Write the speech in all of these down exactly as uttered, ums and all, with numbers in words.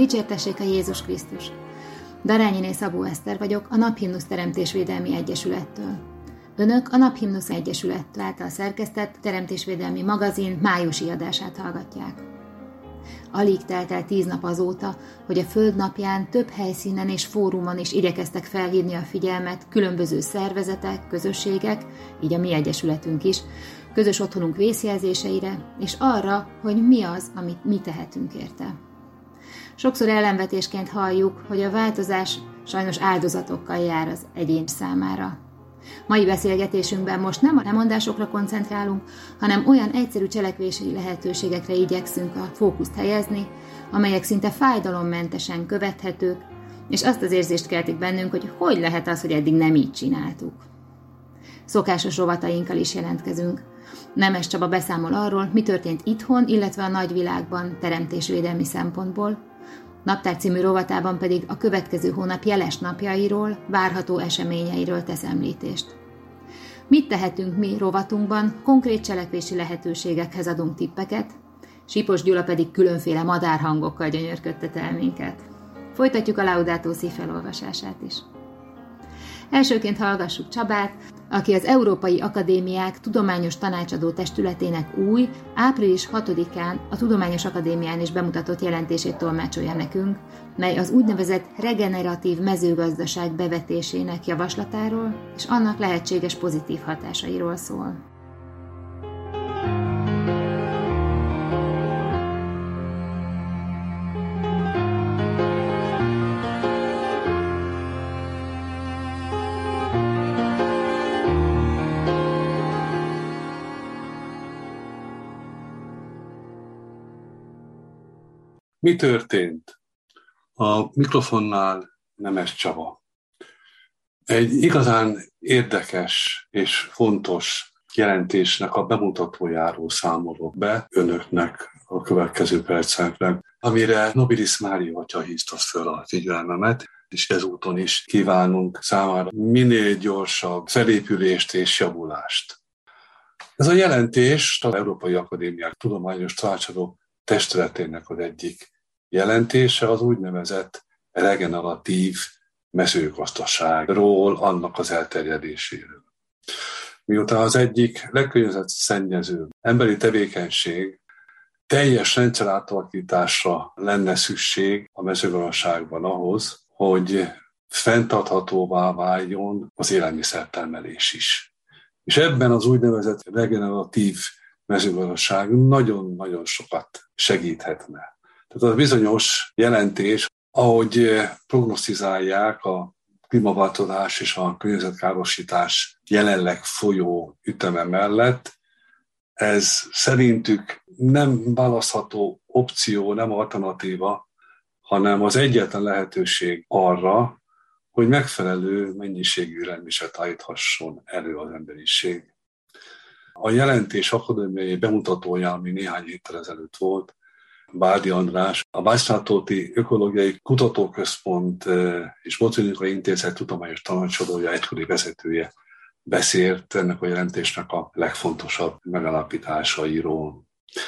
Dicsértessék a Jézus Krisztus! Darányiné Szabó Eszter vagyok, a Naphimnusz Teremtésvédelmi Egyesülettől. Önök a Naphimnusz Egyesület által szerkesztett Teremtésvédelmi magazin májusi adását hallgatják. Alig telt el tíz nap azóta, hogy a Föld napján több helyszínen és fórumon is igyekeztek felhívni a figyelmet különböző szervezetek, közösségek, így a mi egyesületünk is, közös otthonunk vészjelzéseire, és arra, hogy mi az, amit mi tehetünk érte. Sokszor ellenvetésként halljuk, hogy a változás sajnos áldozatokkal jár az egyén számára. Mai beszélgetésünkben most nem a lemondásokra koncentrálunk, hanem olyan egyszerű cselekvési lehetőségekre igyekszünk a fókuszt helyezni, amelyek szinte fájdalommentesen követhetők, és azt az érzést keltik bennünk, hogy hogy lehet az, hogy eddig nem így csináltuk. Szokásos rovatainkkal is jelentkezünk. Nemes Csaba beszámol arról, mi történt itthon, illetve a nagyvilágban teremtésvédelmi szempontból. Naptár című rovatában pedig a következő hónap jeles napjairól, várható eseményeiről tesz említést. Mit tehetünk mi rovatunkban, konkrét cselekvési lehetőségekhez adunk tippeket, Sipos Gyula pedig különféle madárhangokkal gyönyörködtet el minket. Folytatjuk a Laudato Si felolvasását is. Elsőként hallgassuk Csabát, aki az Európai Akadémiák Tudományos Tanácsadó Testületének új, április hatodikán a Tudományos Akadémián is bemutatott jelentését tolmácsolja nekünk, mely az úgynevezett regeneratív mezőgazdaság bevetésének javaslatáról és annak lehetséges pozitív hatásairól szól. Mi történt? A mikrofonnál Nemes Csaba. Egy igazán érdekes és fontos jelentésnek a bemutatójáról számolok be önöknek a következő percekben, amire Nobilis Mária atya hívta föl a figyelmemet, és ezúton is kívánunk számára minél gyorsabb felépülést és javulást. Ez a jelentés az Európai Akadémiák Tudományos Tanácsadó Testületének az egyik jelentése, az úgynevezett regeneratív mezőgazdaságról, annak az elterjedéséről. Miután az egyik legkörnyezetszennyezőbb emberi tevékenység, teljes rendszerátalakításra lenne szükség a mezőgazdaságban ahhoz, hogy fenntarthatóvá váljon az élelmiszertermelés is. És ebben az úgynevezett regeneratív mezőgazdaság nagyon-nagyon sokat segíthetne. Tehát a bizonyos jelentés, ahogy prognosztizálják a klímaváltozás és a környezetkárosítás jelenleg folyó üteme mellett, ez szerintük nem választható opció, nem alternatíva, hanem az egyetlen lehetőség arra, hogy megfelelő mennyiségű élelmiszert állíthasson elő az emberiség. A jelentés akadémiai bemutatója, ami néhány héttel ezelőtt volt, Bárdi András, a Bácslátóti Ökológiai Kutatóközpont és Botanikai Intézet tudományos tanácsadója, egykori vezetője beszélt ennek a jelentésnek a legfontosabb megállapításairól.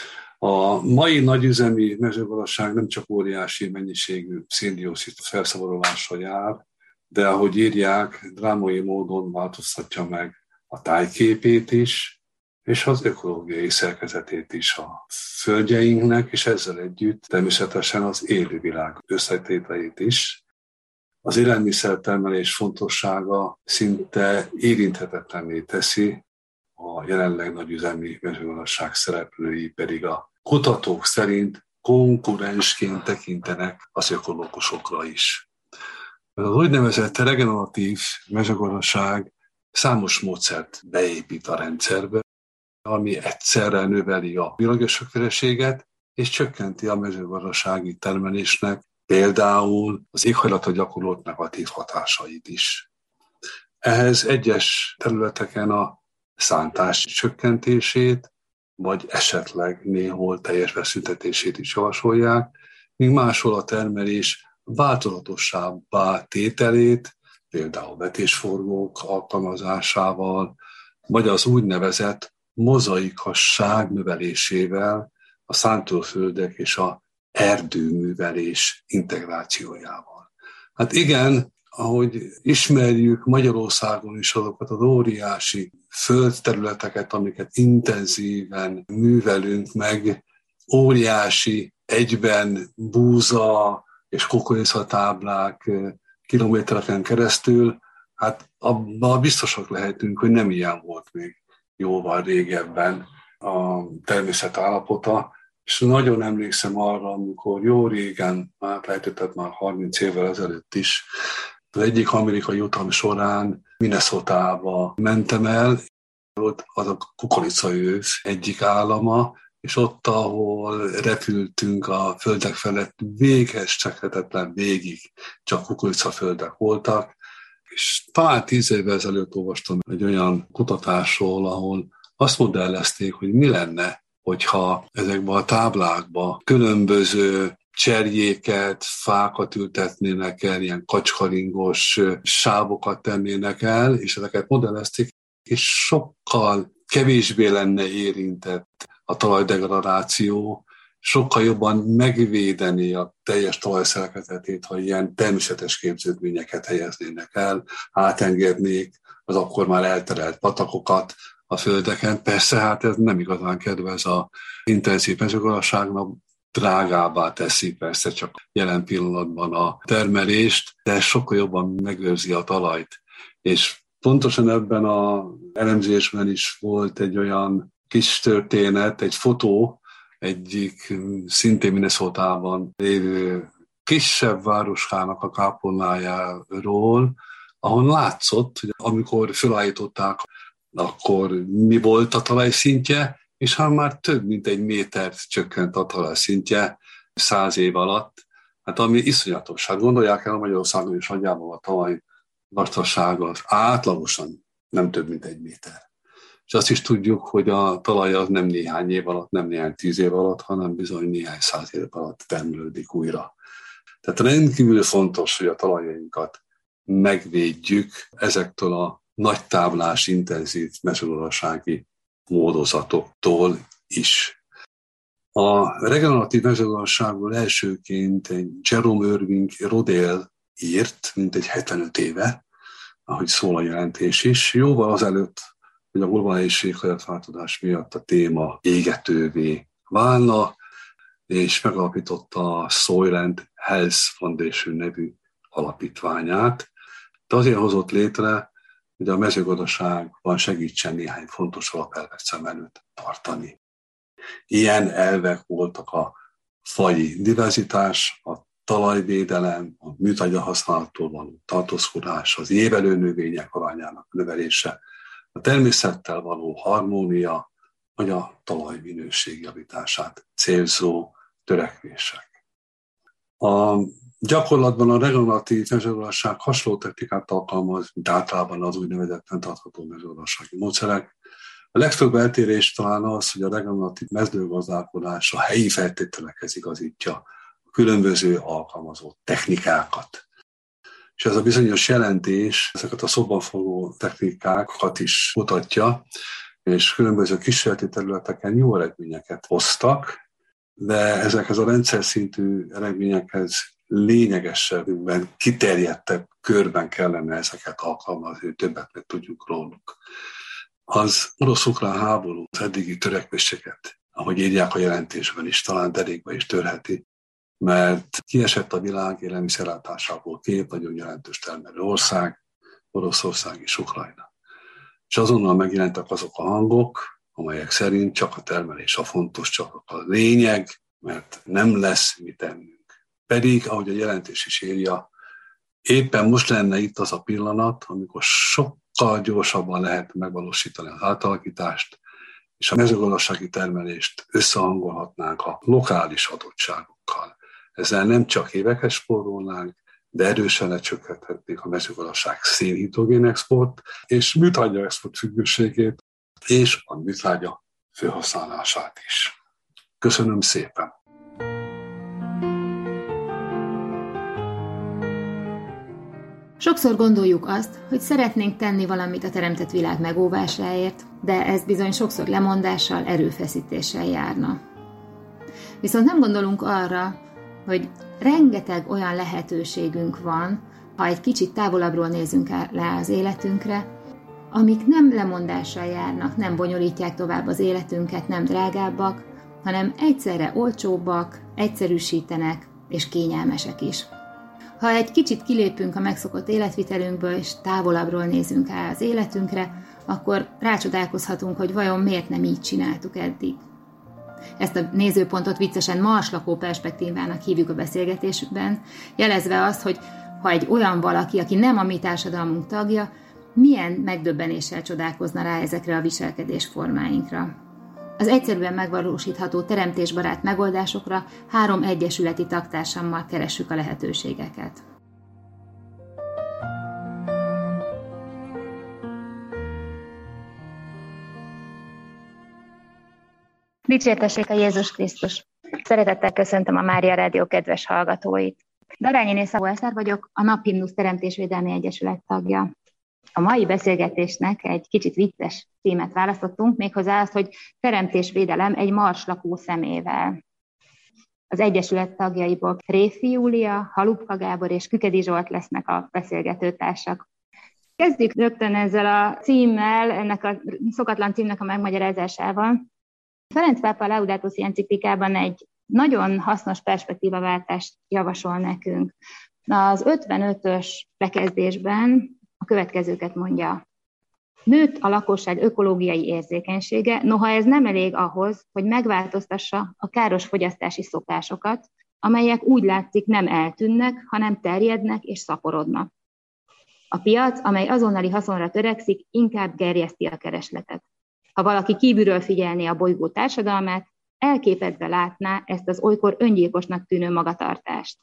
A mai nagyüzemi mezőgazdaság nem csak óriási mennyiségű szén-dioxid felszabadulásra jár, de ahogy írják, drámai módon változtatja meg a tájképét is, és az ökológiai szerkezetét is a földjeinknek, és ezzel együtt természetesen az élővilág összetételét is. Az élelmiszertermelés fontossága szinte érinthetetlenné teszi, a jelenleg nagyüzemi mezőgazdaság szereplői pedig a kutatók szerint konkurensként tekintenek az ökológusokra is. Az úgynevezett regeneratív mezőgazdaság számos módszert beépít a rendszerbe, ami egyszerre növeli a biológiai sokféleséget és csökkenti a mezőgazdasági termelésnek például az éghajlatra gyakorolt negatív hatásait is. Ehhez egyes területeken a szántás csökkentését, vagy esetleg néhol teljes beszüntetését is javasolják, míg máshol a termelés változatosabbá tételét, például vetésforgók alkalmazásával, vagy az úgynevezett mozaikosság növelésével a szántóföldek és a erdőművelés integrációjával. Hát igen, ahogy ismerjük Magyarországon is azokat az óriási földterületeket, amiket intenzíven művelünk meg, óriási egyben búza és kukoricatáblák kilométereken keresztül, hát abban biztosak lehetünk, hogy nem ilyen volt még jóval régebben a természet állapota, és nagyon emlékszem arra, amikor jó régen, már lehetett már harminc évvel ezelőtt is, az egyik amerikai utam során Minnesotába mentem el, volt az a kukoricaőv egyik állama, és ott, ahol repültünk a földek felett, véges, csekhetetlen végig csak kukoricaföldek voltak, és talán tíz évvel ezelőtt olvastam egy olyan kutatásról, ahol azt modellezték, hogy mi lenne, hogyha ezekben a táblákban különböző cserjéket, fákat ültetnének el, ilyen kacskaringos sávokat tennének el, és ezeket modellezték, és sokkal kevésbé lenne érintett a talajdegradáció, sokkal jobban megvédeni a teljes talajszerkezetét, ha ilyen természetes képződményeket helyeznének el, átengednék az akkor már elterelt patakokat a földeken. Persze, hát ez nem igazán kedvez az intenzív mezőgazdaságnak, drágábbá teszi persze csak jelen pillanatban a termelést, de sokkal jobban megőrzi a talajt. És pontosan ebben az elemzésben is volt egy olyan kis történet, egy fotó, egyik szintén Minnesotában lévő kisebb városkának a kápolnájáról, ahol látszott, hogy amikor felállították, akkor mi volt a talajszintje, és hát már több mint egy métert csökkent a talajszintje száz év alatt. Hát ami iszonyatos. Hát gondolják el, Magyarországon is nagyjából a talaj vastagsága átlagosan nem több mint egy méter. És azt is tudjuk, hogy a talaj az nem néhány év alatt, nem néhány tíz év alatt, hanem bizony néhány száz év alatt termelődik újra. Tehát rendkívül fontos, hogy a talajainkat megvédjük ezektől a nagy táblás, intenzív mezőgazdasági módozatoktól is. A regeneratív mezőgazdaságból elsőként egy Jerome Irving Rodale írt, mint egy hetvenöt éve, ahogy szól a jelentés is, jóval azelőtt, hogy a globális éghajlatváltozás miatt a téma égetővé válna, és megalapította a Soil and Health Foundation nevű alapítványát. De azért hozott létre, hogy a mezőgazdaságban segítsen néhány fontos alapelvet szem előtt tartani. Ilyen elvek voltak a faji diverzitás, a talajvédelem, a műtrágya használattól való tartózkodás, az évelő növények arányának növelése, a természettel való harmónia, vagy a talajminőség javítását célzó törekvések. A gyakorlatban a regeneratív mezőgazdaság hasonló technikát alkalmaz, mint általában az úgynevezett fenntartható mezőgazdasági módszerek. A legfőbb eltérés talán az, hogy a regeneratív mezőgazdálkodás a helyi feltételekhez igazítja a különböző alkalmazott technikákat. És ez a bizonyos jelentés ezeket a szóbanforgó technikákat is mutatja, és különböző kísérleti területeken jó eredményeket hoztak, de ezekhez a rendszer szintű eredményekhez lényegesebben kiterjedtebb körben kellene ezeket alkalmazni, hogy többet meg tudjuk róluk. Az orosz-ukrán háború az eddigi törekvéseket, ahogy írják a jelentésben is, talán derékba is törheti, mert kiesett a világ élelmiszerellátásából két nagyon jelentős termelő ország, Oroszország és Ukrajna. És azonnal megjelentek azok a hangok, amelyek szerint csak a termelés a fontos, csak a lényeg, mert nem lesz mit ennünk. Pedig, ahogy a jelentés is írja, éppen most lenne itt az a pillanat, amikor sokkal gyorsabban lehet megvalósítani az átalakítást, és a mezőgazdasági termelést összehangolhatnánk a lokális adottságokkal. Ezzel nem csak éveket spórolnánk, de erősen lecsökkenthetnénk a mezőgazdaság szénhidrogén export és műtrágya export függőségét, és a műtrágya felhasználását is. Köszönöm szépen! Sokszor gondoljuk azt, hogy szeretnénk tenni valamit a teremtett világ megóvásáért, de ez bizony sokszor lemondással, erőfeszítéssel járna. Viszont nem gondolunk arra, hogy rengeteg olyan lehetőségünk van, ha egy kicsit távolabbról nézünk le az életünkre, amik nem lemondással járnak, nem bonyolítják tovább az életünket, nem drágábbak, hanem egyszerre olcsóbbak, egyszerűsítenek és kényelmesek is. Ha egy kicsit kilépünk a megszokott életvitelünkből, és távolabbról nézünk rá az életünkre, akkor rácsodálkozhatunk, hogy vajon miért nem így csináltuk eddig. Ezt a nézőpontot viccesen marslakó perspektívának hívjuk a beszélgetésben, jelezve azt, hogy ha egy olyan valaki, aki nem a mi társadalmunk tagja, milyen megdöbbenéssel csodálkozna rá ezekre a viselkedésformáinkra. Az egyszerűen megvalósítható teremtésbarát megoldásokra három egyesületi taktársammal keressük a lehetőségeket. Dicsértessék a Jézus Krisztus! Szeretettel köszöntöm a Mária Rádió kedves hallgatóit. Darányiné Szabó Eszter vagyok, a Naphimnusz Teremtésvédelmi Egyesület tagja. A mai beszélgetésnek egy kicsit vicces címet választottunk, méghozzá azt, hogy teremtésvédelem egy marslakó szemével. Az Egyesület tagjaiból Réfi Júlia, Halupka Gábor és Kükedi Zsolt lesznek a beszélgetőtársak. Kezdjük rögtön ezzel a címmel, ennek a szokatlan címnek a megmagyarázásával. Ferenc pápa Laudato Si enciklikában egy nagyon hasznos perspektívaváltást javasol nekünk. Az ötvenötös bekezdésben a következőket mondja. Nőtt a lakosság ökológiai érzékenysége, noha ez nem elég ahhoz, hogy megváltoztassa a káros fogyasztási szokásokat, amelyek úgy látszik nem eltűnnek, hanem terjednek és szaporodnak. A piac, amely azonnali haszonra törekszik, inkább gerjeszti a keresletet. Ha valaki kívülről figyelné a bolygó társadalmát, elképedve látná ezt az olykor öngyilkosnak tűnő magatartást.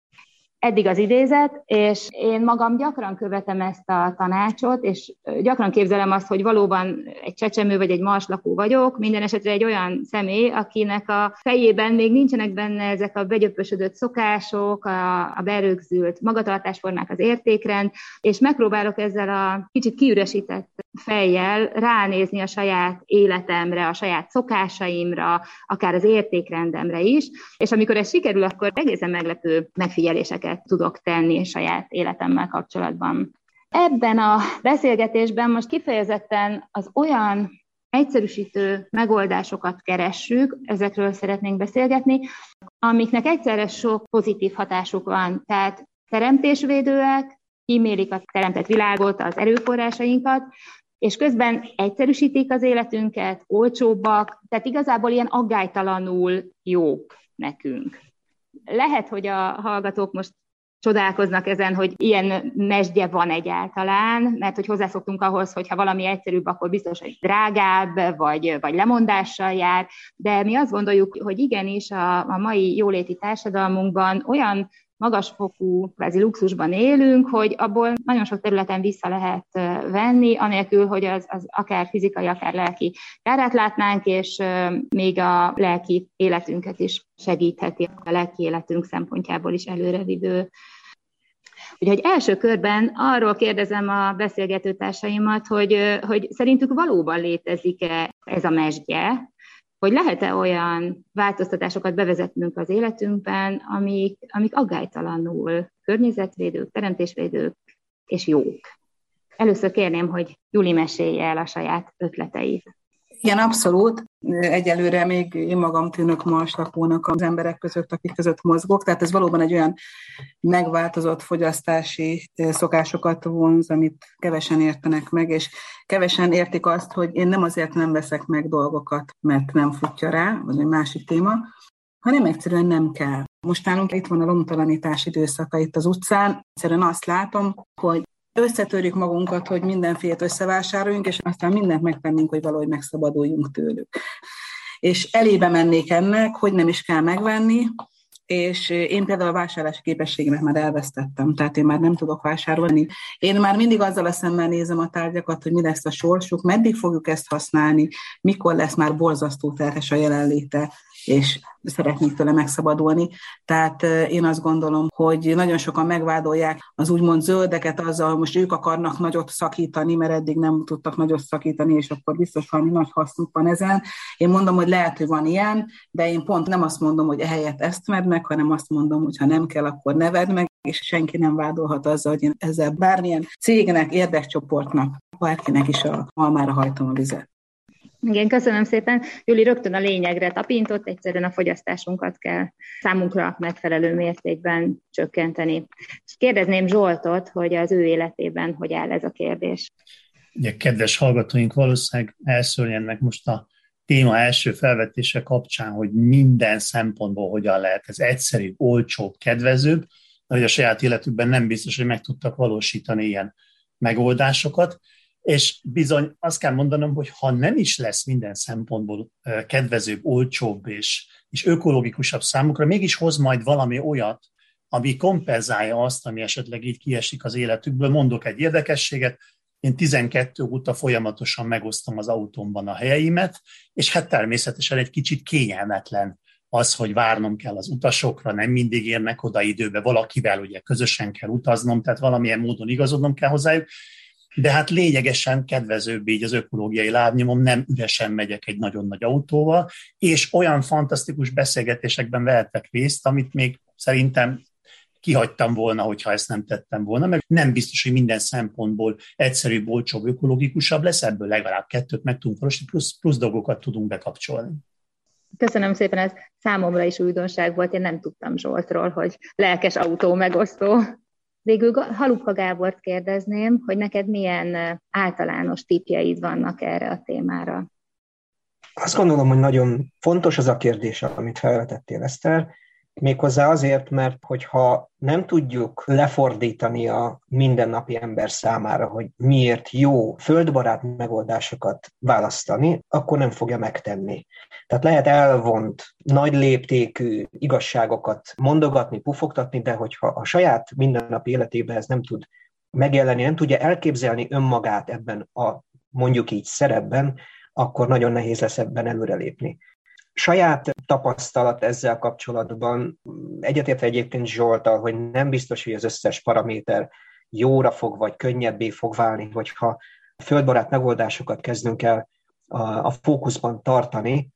Eddig az idézet, és én magam gyakran követem ezt a tanácsot, és gyakran képzelem azt, hogy valóban egy csecsemő vagy egy marslakó vagyok, minden esetre egy olyan személy, akinek a fejében még nincsenek benne ezek a begyöpösödött szokások, a, a berögzült magatartásformák, az értékrend, és megpróbálok ezzel a kicsit kiüresített fejjel ránézni a saját életemre, a saját szokásaimra, akár az értékrendemre is, és amikor ez sikerül, akkor egészen meglepő megfigyeléseket tudok tenni saját életemmel kapcsolatban. Ebben a beszélgetésben most kifejezetten az olyan egyszerűsítő megoldásokat keressük, ezekről szeretnénk beszélgetni, amiknek egyszerre sok pozitív hatásuk van. Tehát teremtésvédőek, kímélik a teremtett világot, az erőforrásainkat, és közben egyszerűsítik az életünket, olcsóbbak, tehát igazából ilyen aggálytalanul jók nekünk. Lehet, hogy a hallgatók most csodálkoznak ezen, hogy ilyen mesdje van egyáltalán, mert hogy hozzászoktunk ahhoz, hogy ha valami egyszerűbb, akkor biztos, hogy drágább, vagy, vagy lemondással jár, de mi azt gondoljuk, hogy igenis a, a mai jóléti társadalmunkban olyan magasfokú kvázi luxusban élünk, hogy abból nagyon sok területen vissza lehet venni, anélkül, hogy az, az akár fizikai, akár lelki kárát látnánk, és még a lelki életünket is segítheti, a lelki életünk szempontjából is előrevívő. Úgyhogy első körben arról kérdezem a beszélgetőtársaimat, hogy, hogy szerintük valóban létezik-e ez a mesdje, hogy lehet-e olyan változtatásokat bevezetnünk az életünkben, amik, amik aggálytalanul környezetvédők, teremtésvédők és jók. Először kérném, hogy Juli mesélje el a saját ötleteit. Igen, abszolút. Egyelőre még én magam tűnök marslakónak az emberek között, akik között mozgok, tehát ez valóban egy olyan megváltozott fogyasztási szokásokat vonz, amit kevesen értenek meg, és kevesen értik azt, hogy én nem azért nem veszek meg dolgokat, mert nem futja rá, vagy egy másik téma, hanem egyszerűen nem kell. Most nálunk itt van a lomtalanítás időszaka itt az utcán, egyszerűen azt látom, hogy összetörjük magunkat, hogy mindenfélet összevásároljunk, és aztán mindent megtennénk, hogy valahogy megszabaduljunk tőlük. És elébe mennék ennek, hogy nem is kell megvenni, és én például a vásárlási képességemet már elvesztettem, tehát én már nem tudok vásárolni. Én már mindig azzal a szemmel nézem a tárgyakat, hogy mi lesz a sorsuk, meddig fogjuk ezt használni, mikor lesz már borzasztó terhes a jelenléte, és szeretnék tőle megszabadulni. Tehát én azt gondolom, hogy nagyon sokan megvádolják az úgymond zöldeket azzal, hogy most ők akarnak nagyot szakítani, mert eddig nem tudtak nagyot szakítani, és akkor biztos valami nagy hasznuk van ezen. Én mondom, hogy lehet, hogy van ilyen, de én pont nem azt mondom, hogy ehelyett ezt vedd meg, hanem azt mondom, hogy ha nem kell, akkor ne vedd meg, és senki nem vádolhat azzal, hogy én ezzel bármilyen cégnek, érdekcsoportnak, bárkinek is a malmára hajtom a vizet. Igen, köszönöm szépen. Júli rögtön a lényegre tapintott, egyszerűen a fogyasztásunkat kell számunkra megfelelő mértékben csökkenteni. És kérdezném Zsoltot, hogy az ő életében hogy áll ez a kérdés. Ugye, kedves hallgatóink, valószínűleg elszörnyennek most a téma első felvetése kapcsán, hogy minden szempontból hogyan lehet ez egyszerűbb, olcsóbb, kedvezőbb, de hogy a saját életükben nem biztos, hogy meg tudtak valósítani ilyen megoldásokat. És bizony azt kell mondanom, hogy ha nem is lesz minden szempontból kedvezőbb, olcsóbb és, és ökológikusabb számukra, mégis hoz majd valami olyat, ami kompenzálja azt, ami esetleg így kiesik az életükből. Mondok egy érdekességet, én tizenkettő óta folyamatosan megosztom az autómban a helyeimet, és hát természetesen egy kicsit kényelmetlen az, hogy várnom kell az utasokra, nem mindig érnek oda időbe, valakivel ugye közösen kell utaznom, tehát valamilyen módon igazodnom kell hozzájuk, de hát lényegesen kedvezőbb így az ökológiai lábnyomom, nem üresen megyek egy nagyon nagy autóval, és olyan fantasztikus beszélgetésekben vehetek részt, amit még szerintem kihagytam volna, hogyha ezt nem tettem volna, meg nem biztos, hogy minden szempontból egyszerűbb, olcsóbb, ökológikusabb lesz, ebből legalább kettőt meg tudunk valósítani, plusz, plusz dolgokat tudunk bekapcsolni. Köszönöm szépen, ez számomra is újdonság volt, én nem tudtam Zsoltról, hogy lelkes autó megosztó. Végül Halupka Gábort kérdezném, hogy neked milyen általános tippjeid vannak erre a témára? Azt gondolom, hogy nagyon fontos az a kérdés, amit felvetettél, Eszter, méghozzá azért, mert hogyha nem tudjuk lefordítani a mindennapi ember számára, hogy miért jó földbarát megoldásokat választani, akkor nem fogja megtenni. Tehát lehet elvont, nagy léptékű igazságokat mondogatni, pufogtatni, de hogyha a saját mindennapi életében ez nem tud megjelenni, nem tudja elképzelni önmagát ebben a mondjuk így szerepben, akkor nagyon nehéz lesz ebben előrelépni. Saját tapasztalat ezzel kapcsolatban, egyetértve egyébként Zsolttal, hogy nem biztos, hogy az összes paraméter jóra fog, vagy könnyebbé fog válni, hogyha földbarát megoldásokat kezdünk el a, a fókuszban tartani,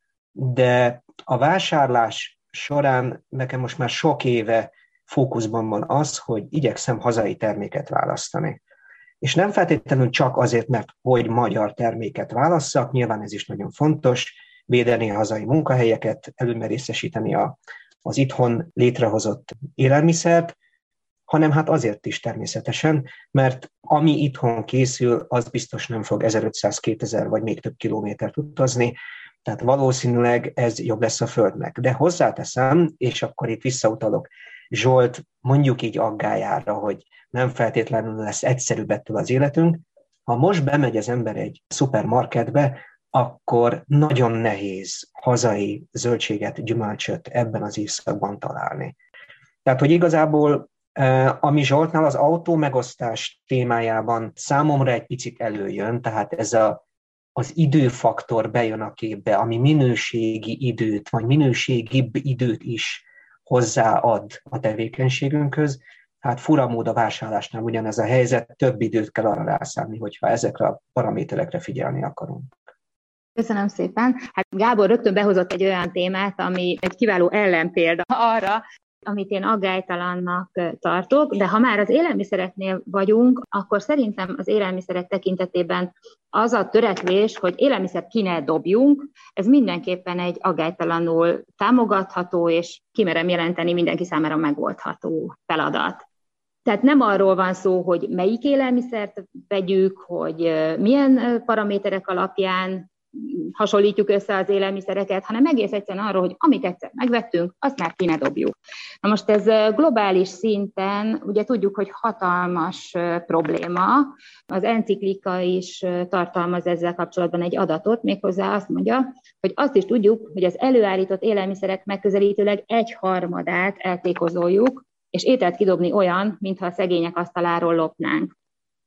de a vásárlás során nekem most már sok éve fókuszban van az, hogy igyekszem hazai terméket választani. És nem feltétlenül csak azért, mert hogy magyar terméket válasszak, nyilván ez is nagyon fontos, védeni a hazai munkahelyeket, előmerészesíteni a, az itthon létrehozott élelmiszert, hanem hát azért is természetesen, mert ami itthon készül, az biztos nem fog ezerötszáz-kétezer vagy még több kilométert utazni, tehát valószínűleg ez jobb lesz a Földnek. De hozzáteszem, és akkor itt visszautalok Zsolt mondjuk így aggályára, hogy nem feltétlenül lesz egyszerűbb ettől az életünk. Ha most bemegy az ember egy szupermarketbe, akkor nagyon nehéz hazai zöldséget, gyümölcsöt ebben az évszakban találni. Tehát, hogy igazából ami Zsoltnál az autó megosztás témájában számomra egy picit előjön, tehát ez a, az időfaktor bejön a képbe, ami minőségi időt, vagy minőségibb időt is hozzáad a tevékenységünkhöz. Hát fura mód a vásárlásnál ugyanez a helyzet, több időt kell arra rászállni, hogyha ezekre a paraméterekre figyelni akarunk. Köszönöm szépen. Hát Gábor rögtön behozott egy olyan témát, ami egy kiváló ellenpélda arra, amit én aggálytalannak tartok, de ha már az élelmiszereknél vagyunk, akkor szerintem az élelmiszerek tekintetében az a törekvés, hogy élelmiszert ki ne dobjunk, ez mindenképpen egy aggálytalanul támogatható, és kimerem jelenteni mindenki számára megoldható feladat. Tehát nem arról van szó, hogy melyik élelmiszert vegyük, hogy milyen paraméterek alapján hasonlítjuk össze az élelmiszereket, hanem egész egyszerűen arról, hogy amit egyszer megvettünk, azt már ki ne dobjuk. Na most ez globális szinten, ugye tudjuk, hogy hatalmas probléma. Az enciklika is tartalmaz ezzel kapcsolatban egy adatot, méghozzá azt mondja, hogy azt is tudjuk, hogy az előállított élelmiszerek megközelítőleg egy harmadát eltékozoljuk, és ételt kidobni olyan, mintha a szegények asztaláról lopnánk.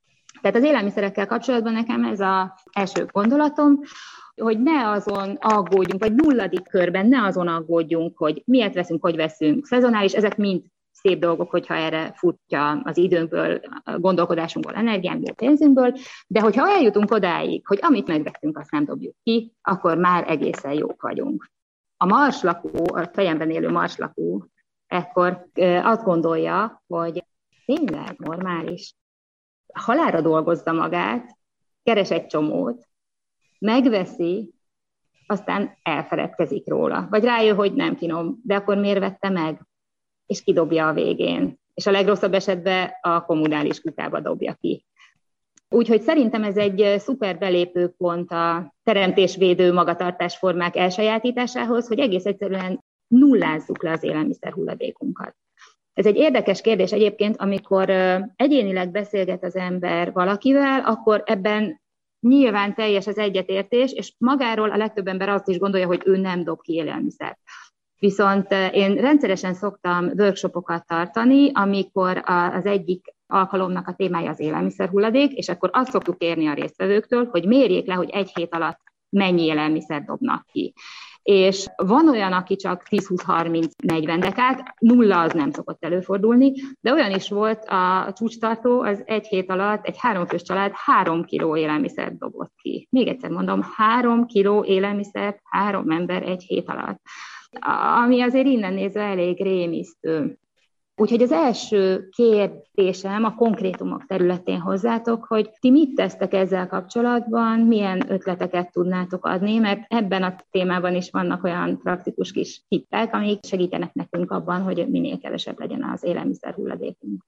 Tehát az élelmiszerekkel kapcsolatban nekem ez az első gondolatom, hogy ne azon aggódjunk, vagy nulladik körben ne azon aggódjunk, hogy miért veszünk, hogy veszünk, szezonális, ezek mind szép dolgok, hogyha erre futja az időnkből, gondolkodásunkból, energiánkból, pénzünkből, de hogyha eljutunk odáig, hogy amit megvettünk, azt nem dobjuk ki, akkor már egészen jók vagyunk. A marslakó, a fejemben élő marslakó ekkor azt gondolja, hogy tényleg normális. Halálra dolgozza magát, keres egy csomót, megveszi, aztán elfeledkezik róla. Vagy rájön, hogy nem finom, de akkor miért vette meg? És kidobja a végén. És a legrosszabb esetben a kommunális kukába dobja ki. Úgyhogy szerintem ez egy szuper belépőpont a teremtésvédő magatartásformák elsajátításához, hogy egész egyszerűen nullázzuk le az élelmiszer hulladékunkat. Ez egy érdekes kérdés egyébként, amikor egyénileg beszélget az ember valakivel, akkor ebben nyilván teljes az egyetértés, és magáról a legtöbb ember azt is gondolja, hogy ő nem dob ki élelmiszert. Viszont én rendszeresen szoktam workshopokat tartani, amikor az egyik alkalomnak a témája az élelmiszerhulladék, és akkor azt szoktuk kérni a résztvevőktől, hogy mérjék le, hogy egy hét alatt mennyi élelmiszer dobnak ki. És van olyan, aki csak tíz-húsz-harminc-negyven dekát, nulla az nem szokott előfordulni, de olyan is volt a csúcstartó, az egy hét alatt egy háromfős család három kiló élelmiszert dobott ki. Még egyszer mondom, három kiló élelmiszert három ember egy hét alatt. Ami azért innen nézve elég rémisztő. Úgyhogy az első kérdésem a konkrétumok területén hozzátok, hogy ti mit tesztek ezzel kapcsolatban, milyen ötleteket tudnátok adni, mert ebben a témában is vannak olyan praktikus kis tippek, amik segítenek nekünk abban, hogy minél kevesebb legyen az élelmiszer hulladékunk.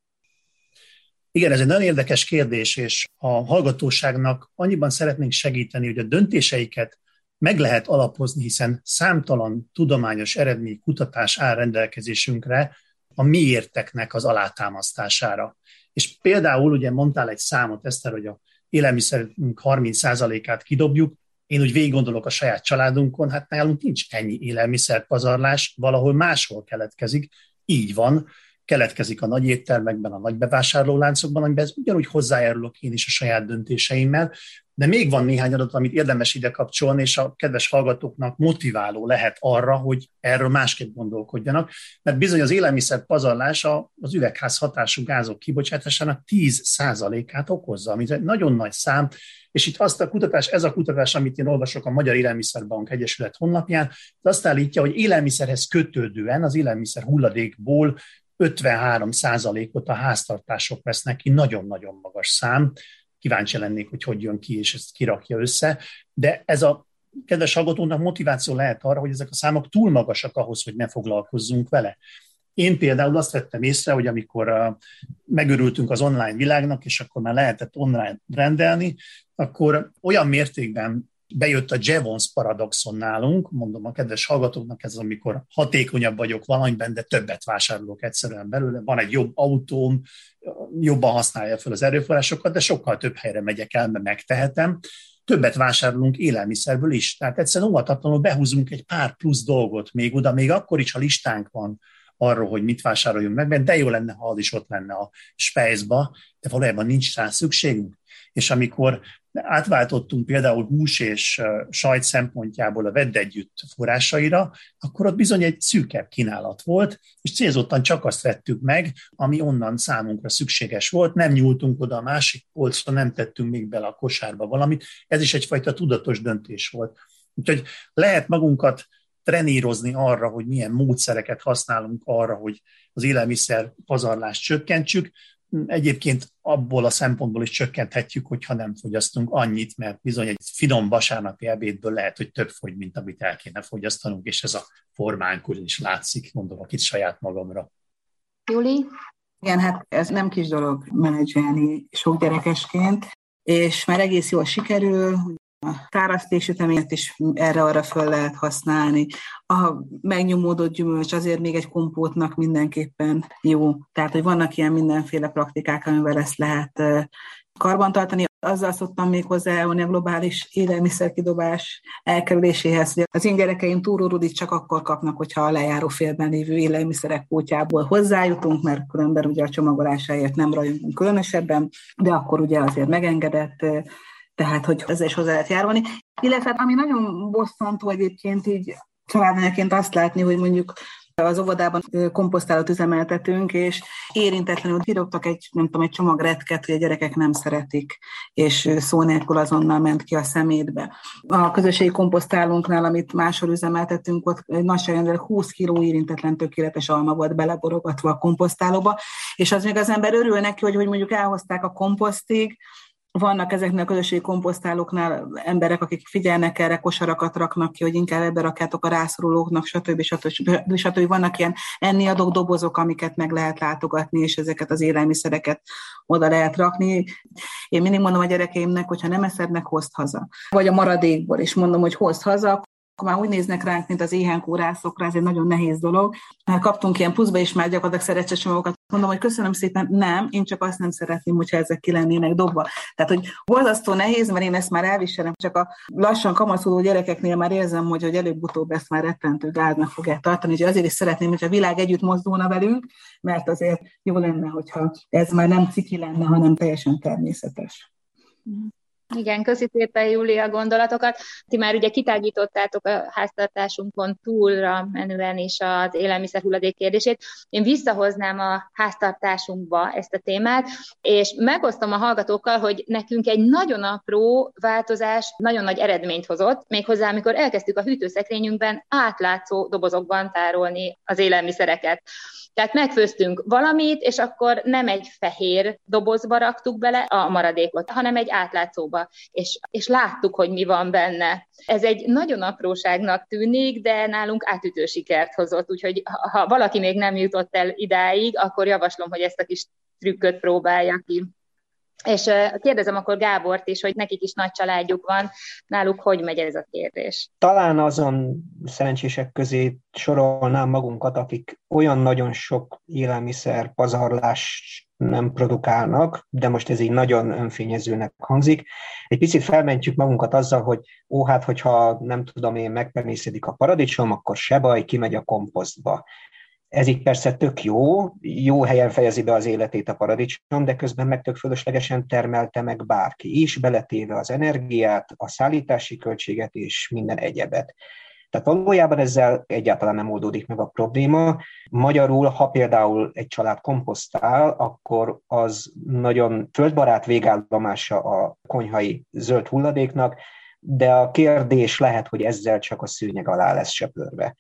Igen, ez egy nagyon érdekes kérdés, és a hallgatóságnak annyiban szeretnénk segíteni, hogy a döntéseiket meg lehet alapozni, hiszen számtalan tudományos eredmény, kutatás áll rendelkezésünkre a miérteknek az alátámasztására. És például ugye mondtál egy számot, Eszter, hogy a élelmiszerünk harminc százalékát kidobjuk. Én úgy végig gondolok a saját családunkon, hát nálunk nincs ennyi élelmiszerpazarlás, valahol máshol keletkezik. Így van, keletkezik a nagy éttermekben, a nagy bevásárlóláncokban, amiben ugyanúgy hozzájárulok én is a saját döntéseimmel, de még van néhány adat, amit érdemes ide kapcsolni, és a kedves hallgatóknak motiváló lehet arra, hogy erről másképp gondolkodjanak, mert bizony az élelmiszer pazarlása az üvegházhatású gázok kibocsátásának tíz százalékát okozza, ami egy nagyon nagy szám, és itt azt a kutatás, ez a kutatás, amit én olvasok a Magyar Élelmiszerbank Egyesület honlapján, azt állítja, hogy élelmiszerhez kötődően az élelmiszer hulladékból ötvenhárom százalékot a háztartások vesznek ki, nagyon-nagyon magas szám. Kíváncsi lennék, hogy hogy jön ki, és ezt kirakja össze. De ez a kedves hallgatónak motiváció lehet arra, hogy ezek a számok túl magasak ahhoz, hogy ne foglalkozzunk vele. Én például azt vettem észre, hogy amikor uh, megörültünk az online világnak, és akkor már lehetett online rendelni, akkor olyan mértékben bejött a Jevons paradoxon nálunk, mondom a kedves hallgatóknak, ez az, amikor hatékonyabb vagyok valamiben, de többet vásárolok egyszerűen belőle. Van egy jobb autóm, jobban használja fel az erőforrásokat, de sokkal több helyre megyek el, mert megtehetem. Többet vásárolunk élelmiszerből is. Tehát egyszerűen óvatatlanul behúzunk egy pár plusz dolgot még oda, még akkor is, ha listánk van arról, hogy mit vásároljunk meg, de jó lenne, ha az is ott lenne a spejzba, de valójában nincs rá szükségünk. És amikor átváltottunk például hús és sajt szempontjából a Vedd Együtt forrásaira, akkor ott bizony egy szűkebb kínálat volt, és célzottan csak azt vettük meg, ami onnan számunkra szükséges volt, nem nyúltunk oda a másik polcra, nem tettünk még bele a kosárba valamit, ez is egyfajta tudatos döntés volt. Úgyhogy lehet magunkat trenírozni arra, hogy milyen módszereket használunk arra, hogy az élelmiszer pazarlást csökkentsük. Egyébként abból a szempontból is csökkenthetjük, hogyha nem fogyasztunk annyit, mert bizony egy finom vasárnapi ebédből lehet, hogy több fogy, mint amit el kéne fogyasztanunk, és ez a formánkon is látszik, mondom itt saját magamra. Júli? Igen, hát ez nem kis dolog menedzselni sok gyerekesként, és már egész jól sikerül, a tárasztási üteményt is erre-arra föl lehet használni. A megnyomódott gyümölcs azért még egy kompótnak mindenképpen jó. Tehát, hogy vannak ilyen mindenféle praktikák, amivel ezt lehet karbantartani. Azzal szoktam még hozzájárulni a globális élelmiszerkidobás elkerüléséhez, hogy az én gyerekeim túrórudit csak akkor kapnak, hogyha a lejáró félben lévő élelmiszerek pótjából hozzájutunk, mert különben ugye a csomagolásáért nem rajongunk különösebben, de akkor ugye azért megengedett, tehát hogy ezzel is hozzá lehet járulni. Illetve ami nagyon bosszantó egyébként így családanyjaként azt látni, hogy mondjuk az óvodában komposztálót üzemeltetünk, és érintetlenül kirogtak egy, nem tudom, egy csomag retket, hogy a gyerekek nem szeretik, és szó nélkül azonnal ment ki a szemétbe. A közösségi komposztálónknál, amit máshol üzemeltettünk, ott egy nagyságrendileg húsz kiló érintetlen tökéletes alma volt beleborogatva a komposztálóba, és az még az ember örül neki, hogy, hogy mondjuk elhozták a komposztig. Vannak ezeknél a közösségi komposztálóknál emberek, akik figyelnek erre, kosarakat raknak ki, hogy inkább ebbe rakjátok a rászorulóknak, stb. stb. stb. Vannak ilyen enniadók, dobozok, amiket meg lehet látogatni, és ezeket az élelmiszereket oda lehet rakni. Én mindig mondom a gyerekeimnek, hogyha nem eszednek, hozd haza. Vagy a maradékból is mondom, hogy hozd haza, akkor már úgy néznek ránk, mint az éhenkórászokra, ez egy nagyon nehéz dolog. Már kaptunk ilyen pluszba is már gyakorlatilag szerecsesemokat. Mondom, hogy köszönöm szépen, nem, én csak azt nem szeretném, hogyha ezek ki lennének dobva. Tehát, hogy borzasztó nehéz, mert én ezt már elviselem, csak a lassan kamaszodó gyerekeknél már érzem, hogy, hogy előbb-utóbb ezt már rettentő gáznak fogják tartani, úgyhogy azért is szeretném, hogy a világ együtt mozdulna velünk, mert azért jó lenne, hogyha ez már nem ciki lenne, hanem teljesen természetes. Igen, köszi szépen, Júlia, a gondolatokat. Ti már ugye kitágítottátok a háztartásunkon túlra menően is az élelmiszerhulladék kérdését. Én visszahoznám a háztartásunkba ezt a témát, és megosztom a hallgatókkal, hogy nekünk egy nagyon apró változás nagyon nagy eredményt hozott, méghozzá, amikor elkezdtük a hűtőszekrényünkben átlátszó dobozokban tárolni az élelmiszereket. Tehát megfőztünk valamit, és akkor nem egy fehér dobozba raktuk bele a maradékot, hanem egy átlátszóba, és, és láttuk, hogy mi van benne. Ez egy nagyon apróságnak tűnik, de nálunk átütő sikert hozott, úgyhogy ha valaki még nem jutott el idáig, akkor javaslom, hogy ezt a kis trükköt próbálja ki. És kérdezem akkor Gábort is, hogy nekik is nagy családjuk van, náluk hogy megy ez a kérdés? Talán azon szerencsések közé sorolnám magunkat, akik olyan nagyon sok élelmiszer pazarlást nem produkálnak, de most ez így nagyon önfényezőnek hangzik. Egy picit felmentjük magunkat azzal, hogy ó, hát hogyha nem tudom én, megpermészedik a paradicsom, akkor se baj, kimegy a komposztba. Ez így persze tök jó, jó helyen fejezi be az életét a paradicsom, de közben meg tök fölöslegesen termelte meg bárki is, beletéve az energiát, a szállítási költséget és minden egyebet. Tehát valójában ezzel egyáltalán nem oldódik meg a probléma. Magyarul, ha például egy család komposztál, akkor az nagyon földbarát végállomása a konyhai zöld hulladéknak, de a kérdés lehet, hogy ezzel csak a szőnyeg alá lesz söpörve.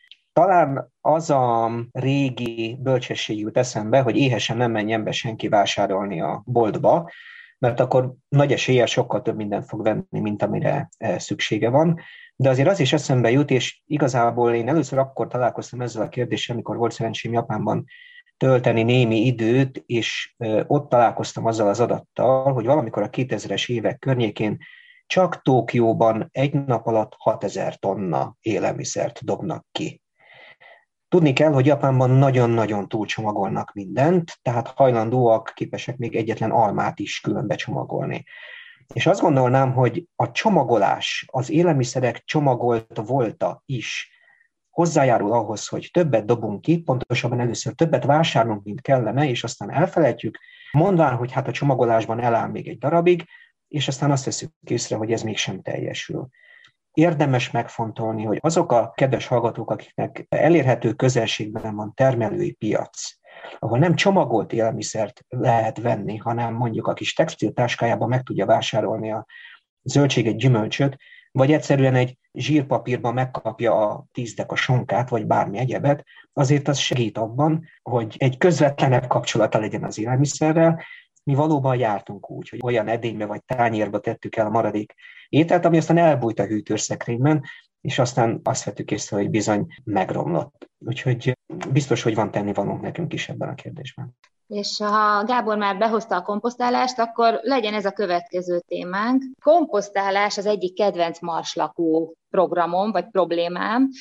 Talán az a régi bölcsesség jut eszembe, hogy éhesen nem menjen be senki vásárolni a boltba, mert akkor nagy eséllyel sokkal több mindent fog venni, mint amire szüksége van. De azért az is eszembe jut, és igazából én először akkor találkoztam ezzel a kérdéssel, amikor volt szerencsém Japánban tölteni némi időt, és ott találkoztam azzal az adattal, hogy valamikor a kétezres évek környékén csak Tokióban egy nap alatt hatezer tonna élelmiszert dobnak ki. Tudni kell, hogy Japánban nagyon-nagyon túlcsomagolnak mindent, tehát hajlandóak, képesek még egyetlen almát is külön becsomagolni. És azt gondolnám, hogy a csomagolás, az élelmiszerek csomagolt volta is hozzájárul ahhoz, hogy többet dobunk ki, pontosabban először többet vásárolunk, mint kellene, és aztán elfelejtjük, mondván, hogy hát a csomagolásban eláll még egy darabig, és aztán azt veszük észre, hogy ez mégsem teljesül. Érdemes megfontolni, hogy azok a kedves hallgatók, akiknek elérhető közelségben van termelői piac, ahol nem csomagolt élelmiszert lehet venni, hanem mondjuk a kis textiltáskájában meg tudja vásárolni a zöldséget, gyümölcsöt, vagy egyszerűen egy zsírpapírban megkapja a tíz deka sonkát, vagy bármi egyebet, azért az segít abban, hogy egy közvetlenebb kapcsolata legyen az élelmiszerrel. Mi valóban jártunk úgy, hogy olyan edénybe vagy tányérba tettük el a maradék ételt, ami aztán elbújt a hűtőszekrényben, és aztán azt vettük észre, hogy bizony megromlott. Úgyhogy biztos, hogy van tennivalónk nekünk is ebben a kérdésben. És ha Gábor már behozta a komposztálást, akkor legyen ez a következő témánk. Komposztálás az egyik kedvenc marslakó programom, vagy problémám.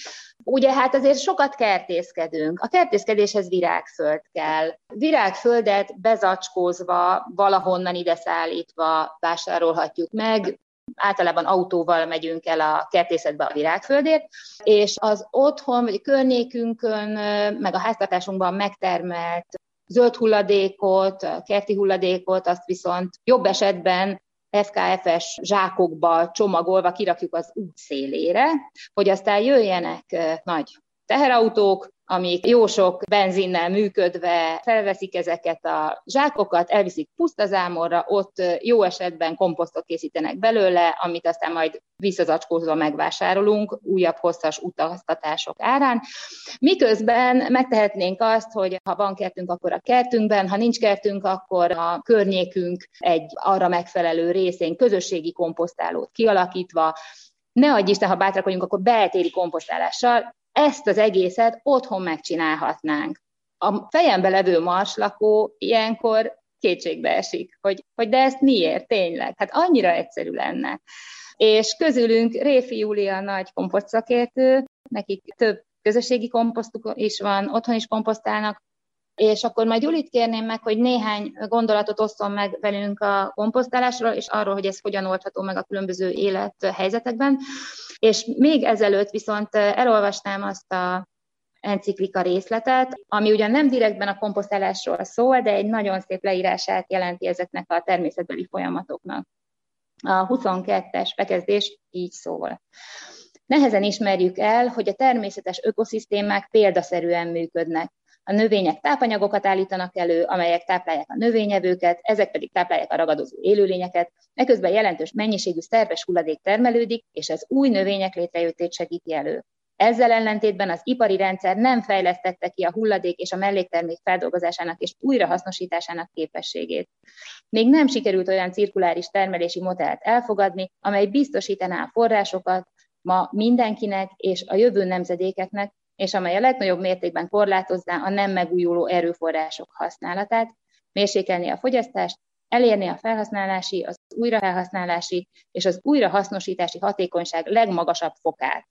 Ugye hát azért sokat kertészkedünk. A kertészkedéshez virágföld kell. Virágföldet bezacskózva, valahonnan ide szállítva vásárolhatjuk meg. Általában autóval megyünk el a kertészetbe a virágföldért, és az otthon, vagy a környékünkön, meg a háztartásunkban megtermelt zöld hulladékot, kerti hulladékot, azt viszont jobb esetben ef ká ef-es zsákokba csomagolva kirakjuk az út szélére, hogy aztán jöjjenek nagy teherautók, amik jó sok benzinnel működve felveszik ezeket a zsákokat, elviszik pusztazámorra, ott jó esetben komposztot készítenek belőle, amit aztán majd visszazacskózva megvásárolunk újabb hosszas utaztatások árán. Miközben megtehetnénk azt, hogy ha van kertünk, akkor a kertünkben, ha nincs kertünk, akkor a környékünk egy arra megfelelő részén közösségi komposztálót kialakítva, ne adj Isten, ha bátrak vagyunk, akkor beltéri komposztálással ezt az egészet otthon megcsinálhatnánk. A fejembe levő marslakó ilyenkor kétségbe esik, hogy, hogy de ezt miért tényleg? Hát annyira egyszerű lenne. És közülünk Réfi Júlia nagy komposztszakértő, nekik több közösségi komposztuk is van, otthon is komposztálnak, és akkor majd Julit kérném meg, hogy néhány gondolatot osszon meg velünk a komposztálásról, és arról, hogy ez hogyan oldható meg a különböző élethelyzetekben. És még ezelőtt viszont elolvasnám azt a enciklika részletet, ami ugyan nem direktben a komposztálásról szól, de egy nagyon szép leírását jelenti ezeknek a természetbeli folyamatoknak. A huszonkettes bekezdés így szól. Nehezen ismerjük el, hogy a természetes ökoszisztémák példaszerűen működnek. A növények tápanyagokat állítanak elő, amelyek táplálják a növényevőket, ezek pedig táplálják a ragadozó élőlényeket, eközben jelentős mennyiségű szerves hulladék termelődik, és ez új növények létrejöttét segíti elő. Ezzel ellentétben az ipari rendszer nem fejlesztette ki a hulladék és a melléktermék feldolgozásának és újrahasznosításának képességét. Még nem sikerült olyan cirkuláris termelési modellt elfogadni, amely biztosítaná a forrásokat ma mindenkinek és a jövő nemzedékeknek, és amely a legnagyobb mértékben korlátozná a nem megújuló erőforrások használatát, mérsékelni a fogyasztást, elérni a felhasználási, az újrafelhasználási és az újrahasznosítási hatékonyság legmagasabb fokát.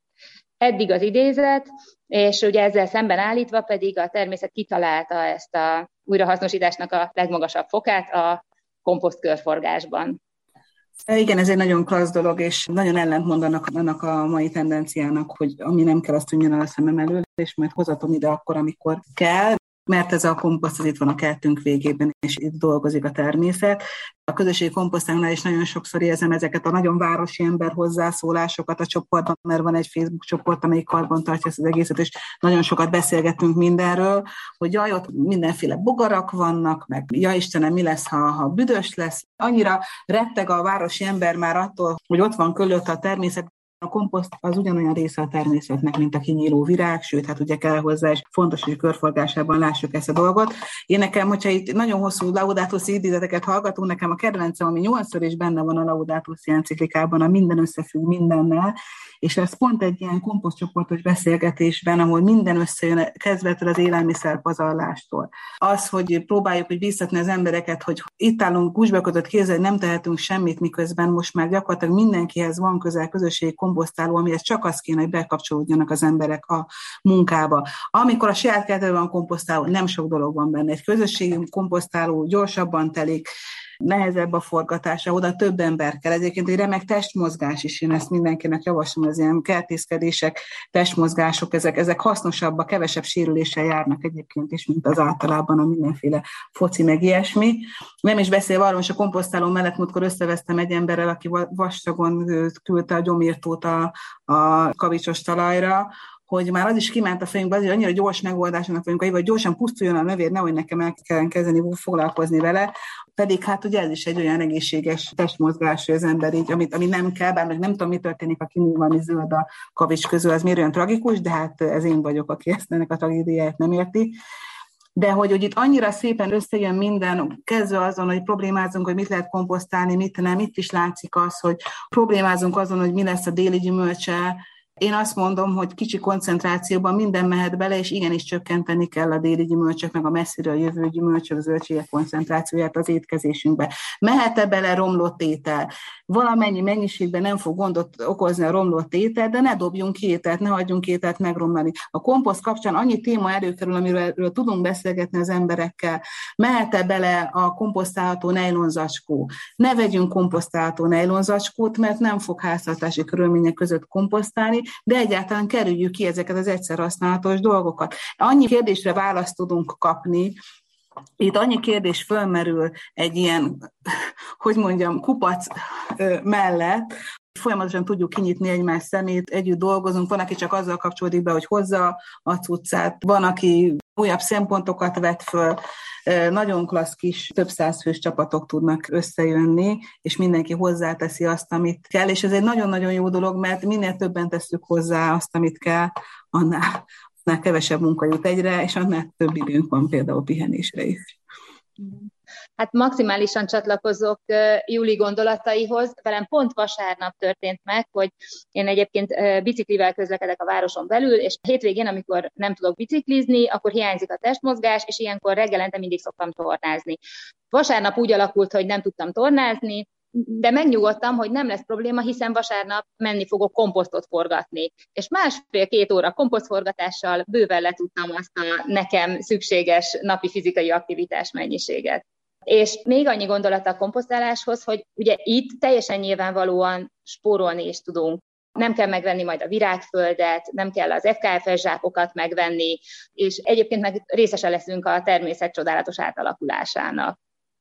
Eddig az idézet, és ugye ezzel szemben állítva pedig a természet kitalálta ezt a újrahasznosításnak a legmagasabb fokát a komposztkörforgásban. Igen, ez egy nagyon klassz dolog, és nagyon ellentmondanak annak a mai tendenciának, hogy ami nem kell, azt tűnjön el a szemem elől, és majd hozatom ide akkor, amikor kell, mert ez a komposzt az itt van a kertünk végében, és itt dolgozik a természet. A közösségi komposztálónál is nagyon sokszor érzem ezeket a nagyon városi ember hozzászólásokat a csoportban, mert van egy Facebook csoport, amelyik karban tartja ezt az egészet, és nagyon sokat beszélgetünk mindenről, hogy jaj, ott mindenféle bogarak vannak, meg ja Istenem, mi lesz, ha, ha büdös lesz. Annyira retteg a városi ember már attól, hogy ott van körülötte a természet. A komposzt az ugyanolyan része a természetnek, mint a kinyíló virág, sőt, hát ugye kell hozzá, és fontos, hogy körforgásában lássuk ezt a dolgot. Én nekem, hogyha itt nagyon hosszú Laudato Si idézeteket hallgatunk, nekem a kedvencem, ami nyolcszor is benne van a Laudato Si enciklikában, a minden összefügg mindennel, és ez pont egy ilyen komposztcsoportos beszélgetésben, ahol minden összejön, kezdve az élelmiszer pazarlástól. Az, hogy próbáljuk hogy bíztatni az embereket, hogy itt állunk gúzsba kötött kézzel, nem tehetünk semmit, miközben most már gyakorlatilag mindenkihez van közel közösségi komposztáló, amihez csak az kéne, hogy bekapcsolódjanak az emberek a munkába. Amikor a saját kertben van komposztáló, nem sok dolog van benne. Egy közösségi komposztáló gyorsabban telik, nehezebb a forgatása, oda több ember kell. Egyébként egy remek testmozgás is, én ezt mindenkinek javaslom, az ilyen kertészkedések, testmozgások, ezek, ezek hasznosabbak, kevesebb sérüléssel járnak egyébként is, mint az általában a mindenféle foci meg ilyesmi. Nem is beszélve arról, hogy a komposztáló mellett múltkor összevesztem egy emberrel, aki vastagon küldte a gyomírtót a, a kavicsos talajra, hogy már az is kiment a fejünkbe, azért annyira gyors megoldásnak vagyunk, hogy gyorsan pusztuljon a növér, nehogy nekem el kellene kezdeni foglalkozni vele, pedig hát ugye ez is egy olyan egészséges testmozgás, hogy az ember így, amit, ami nem kell, bár meg nem tudom, mi történik, ha kinyíl valami zöld a kavics közül, az miért olyan tragikus, de hát ez én vagyok, aki ezt ennek a tragédiáját nem érti. De hogy, hogy itt annyira szépen összejön minden, kezdve azon, hogy problémázunk, hogy mit lehet komposztálni, mit nem, itt is látszik az, hogy problémázunk azon, hogy mi lesz a déli gyümölcse, Én azt mondom, hogy kicsi koncentrációban minden mehet bele, és igenis csökkenteni kell a déli gyümölcsök, meg a messziről jövő gyümölcsök, zöldségek koncentrációját az étkezésünkbe. Mehet-e bele romlott étel? Valamennyi mennyiségben nem fog gondot okozni a romlott étel, de ne dobjunk ételt, ne hagyjunk ételt megromlani. A komposzt kapcsán annyi téma előkerül, amiről tudunk beszélgetni az emberekkel. Mehet-e bele a komposztálható nejlonzacskó? Ne vegyünk komposztálható nejlonzacskót, mert nem fog háztartási körülmények között komposztálni, de egyáltalán kerüljük ki ezeket az egyszer használatos dolgokat. Annyi kérdésre választ tudunk kapni, itt annyi kérdés fölmerül egy ilyen, hogy mondjam, kupac mellett, folyamatosan tudjuk kinyitni egymás szemét, együtt dolgozunk, van, aki csak azzal kapcsolódik be, hogy hozza a cuccát, van, aki újabb szempontokat vet föl, nagyon klassz kis, több száz fős csapatok tudnak összejönni, és mindenki hozzáteszi azt, amit kell, és ez egy nagyon-nagyon jó dolog, mert minél többen tesszük hozzá azt, amit kell, annál, annál kevesebb munka jut egyre, és annál több időnk van például pihenésre is. Hát maximálisan csatlakozok Júli gondolataihoz. Velem pont vasárnap történt meg, hogy én egyébként biciklivel közlekedek a városon belül, és hétvégén, amikor nem tudok biciklizni, akkor hiányzik a testmozgás, és ilyenkor reggelente mindig szoktam tornázni. Vasárnap úgy alakult, hogy nem tudtam tornázni, de megnyugodtam, hogy nem lesz probléma, hiszen vasárnap menni fogok komposztot forgatni. És másfél-két óra komposztforgatással bőven letudtam azt a nekem szükséges napi fizikai aktivitás mennyiséget. És még annyi gondolat a komposztáláshoz, hogy ugye itt teljesen nyilvánvalóan spórolni is tudunk. Nem kell megvenni majd a virágföldet, nem kell az ef ká ef es zsákokat megvenni, és egyébként meg részese leszünk a természet csodálatos átalakulásának.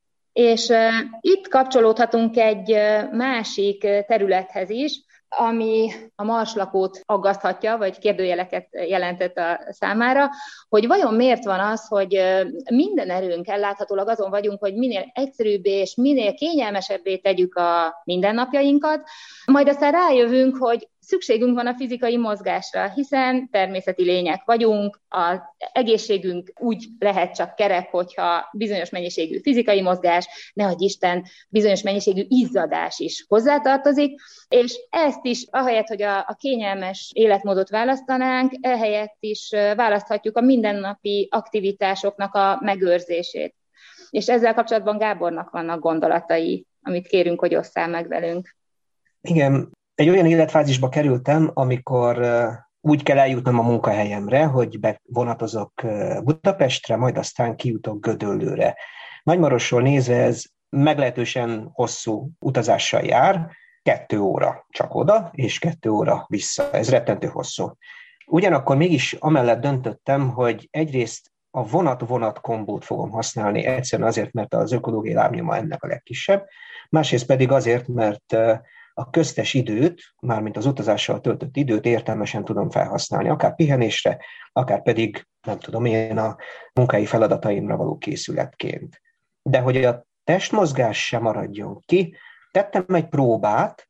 És uh, itt kapcsolódhatunk egy uh, másik területhez is, ami a marslakót aggaszthatja, vagy kérdőjeleket jelentett a számára, hogy vajon miért van az, hogy minden erőnkkel láthatólag azon vagyunk, hogy minél egyszerűbbé és minél kényelmesebbé tegyük a mindennapjainkat, majd aztán rájövünk, hogy szükségünk van a fizikai mozgásra, hiszen természeti lények vagyunk, az egészségünk úgy lehet csak kerek, hogyha bizonyos mennyiségű fizikai mozgás, nehogy Isten, bizonyos mennyiségű izzadás is hozzátartozik, és ezt is, ahelyett, hogy a, a kényelmes életmódot választanánk, ehelyett is választhatjuk a mindennapi aktivitásoknak a megőrzését. És ezzel kapcsolatban Gábornak vannak gondolatai, amit kérünk, hogy osszál meg velünk. Igen, egy olyan életfázisba kerültem, amikor úgy kell eljutnom a munkahelyemre, hogy bevonatozok Budapestre, majd aztán kijutok Gödöllőre. Nagymarosról nézve ez meglehetősen hosszú utazással jár, kettő óra csak oda, és kettő óra vissza. Ez rettentő hosszú. Ugyanakkor mégis amellett döntöttem, hogy egyrészt a vonat-vonat kombót fogom használni, egyszerűen azért, mert az ökológiai lábnyoma ennek a legkisebb, másrészt pedig azért, mert a köztes időt, mármint az utazással töltött időt értelmesen tudom felhasználni, akár pihenésre, akár pedig, nem tudom én, a munkai feladataimra való készületként. De hogy a testmozgás sem maradjon ki, tettem egy próbát,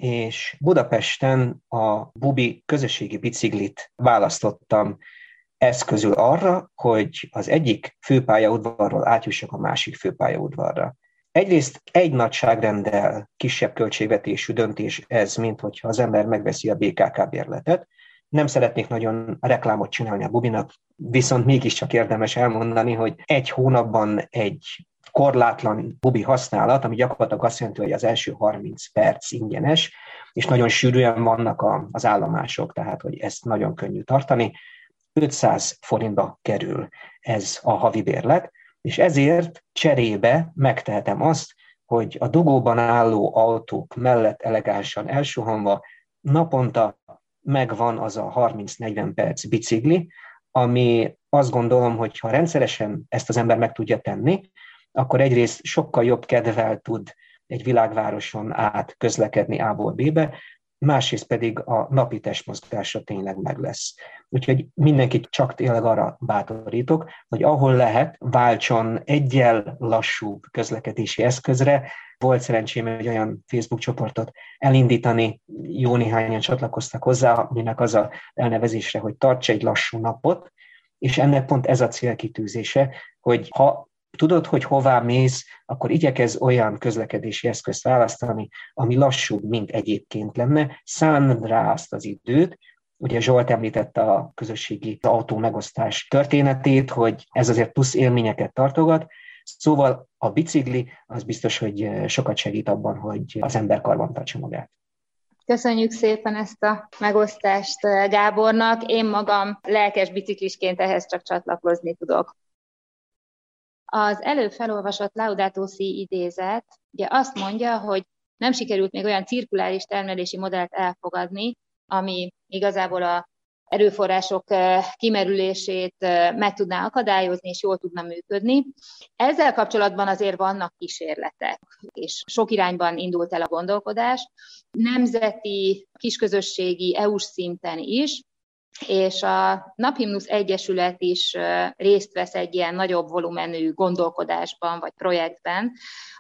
és Budapesten a Bubi közösségi biciklit választottam eszközül arra, hogy az egyik főpályaudvarról átjussak a másik főpályaudvarra. Egyrészt egy nagyságrenddel kisebb költségvetésű döntés ez, mint hogyha az ember megveszi a bé ká ká bérletet. Nem szeretnék nagyon reklámot csinálni a Bubinak, viszont mégiscsak érdemes elmondani, hogy egy hónapban egy korlátlan Bubi használat, ami gyakorlatilag azt jelenti, hogy az első harminc perc ingyenes, és nagyon sűrűen vannak a, az állomások, tehát hogy ezt nagyon könnyű tartani. ötszáz forintba kerül ez a havi bérlet, és ezért cserébe megtehetem azt, hogy a dugóban álló autók mellett elegánsan elsuhanva naponta megvan az a harminc-negyven perc bicikli, ami azt gondolom, hogy ha rendszeresen ezt az ember meg tudja tenni, akkor egyrészt sokkal jobb kedvel tud egy világvároson át közlekedni A-ból B-be, másrészt pedig a napi testmozgásra tényleg meg lesz. Úgyhogy mindenkit csak tényleg arra bátorítok, hogy ahol lehet, váltson egyel lassúbb közlekedési eszközre. Volt szerencsém egy olyan Facebook csoportot elindítani, jó néhányan csatlakoztak hozzá, aminek az a elnevezésre, hogy tarts egy lassú napot, és ennek pont ez a célkitűzése, hogy ha tudod, hogy hová mész, akkor igyekezz olyan közlekedési eszközt választani, ami lassúbb, mint egyébként lenne, szánd rá azt az időt, Ugye Zsolt említette a közösségi autó megosztás történetét, hogy ez azért plusz élményeket tartogat. Szóval a bicikli az biztos, hogy sokat segít abban, hogy az ember karban tartsa magát. Köszönjük szépen ezt a megosztást Gábornak. Én magam lelkes biciklisként ehhez csak csatlakozni tudok. Az előbb felolvasott Laudato Si idézet ugye azt mondja, hogy nem sikerült még olyan cirkuláris termelési modellt elfogadni, ami igazából a erőforrások kimerülését meg tudná akadályozni, és jól tudna működni. Ezzel kapcsolatban azért vannak kísérletek, és sok irányban indult el a gondolkodás, nemzeti, kisközösségi, é u-s szinten is, és a Naphimnusz Egyesület is részt vesz egy ilyen nagyobb volumenű gondolkodásban vagy projektben,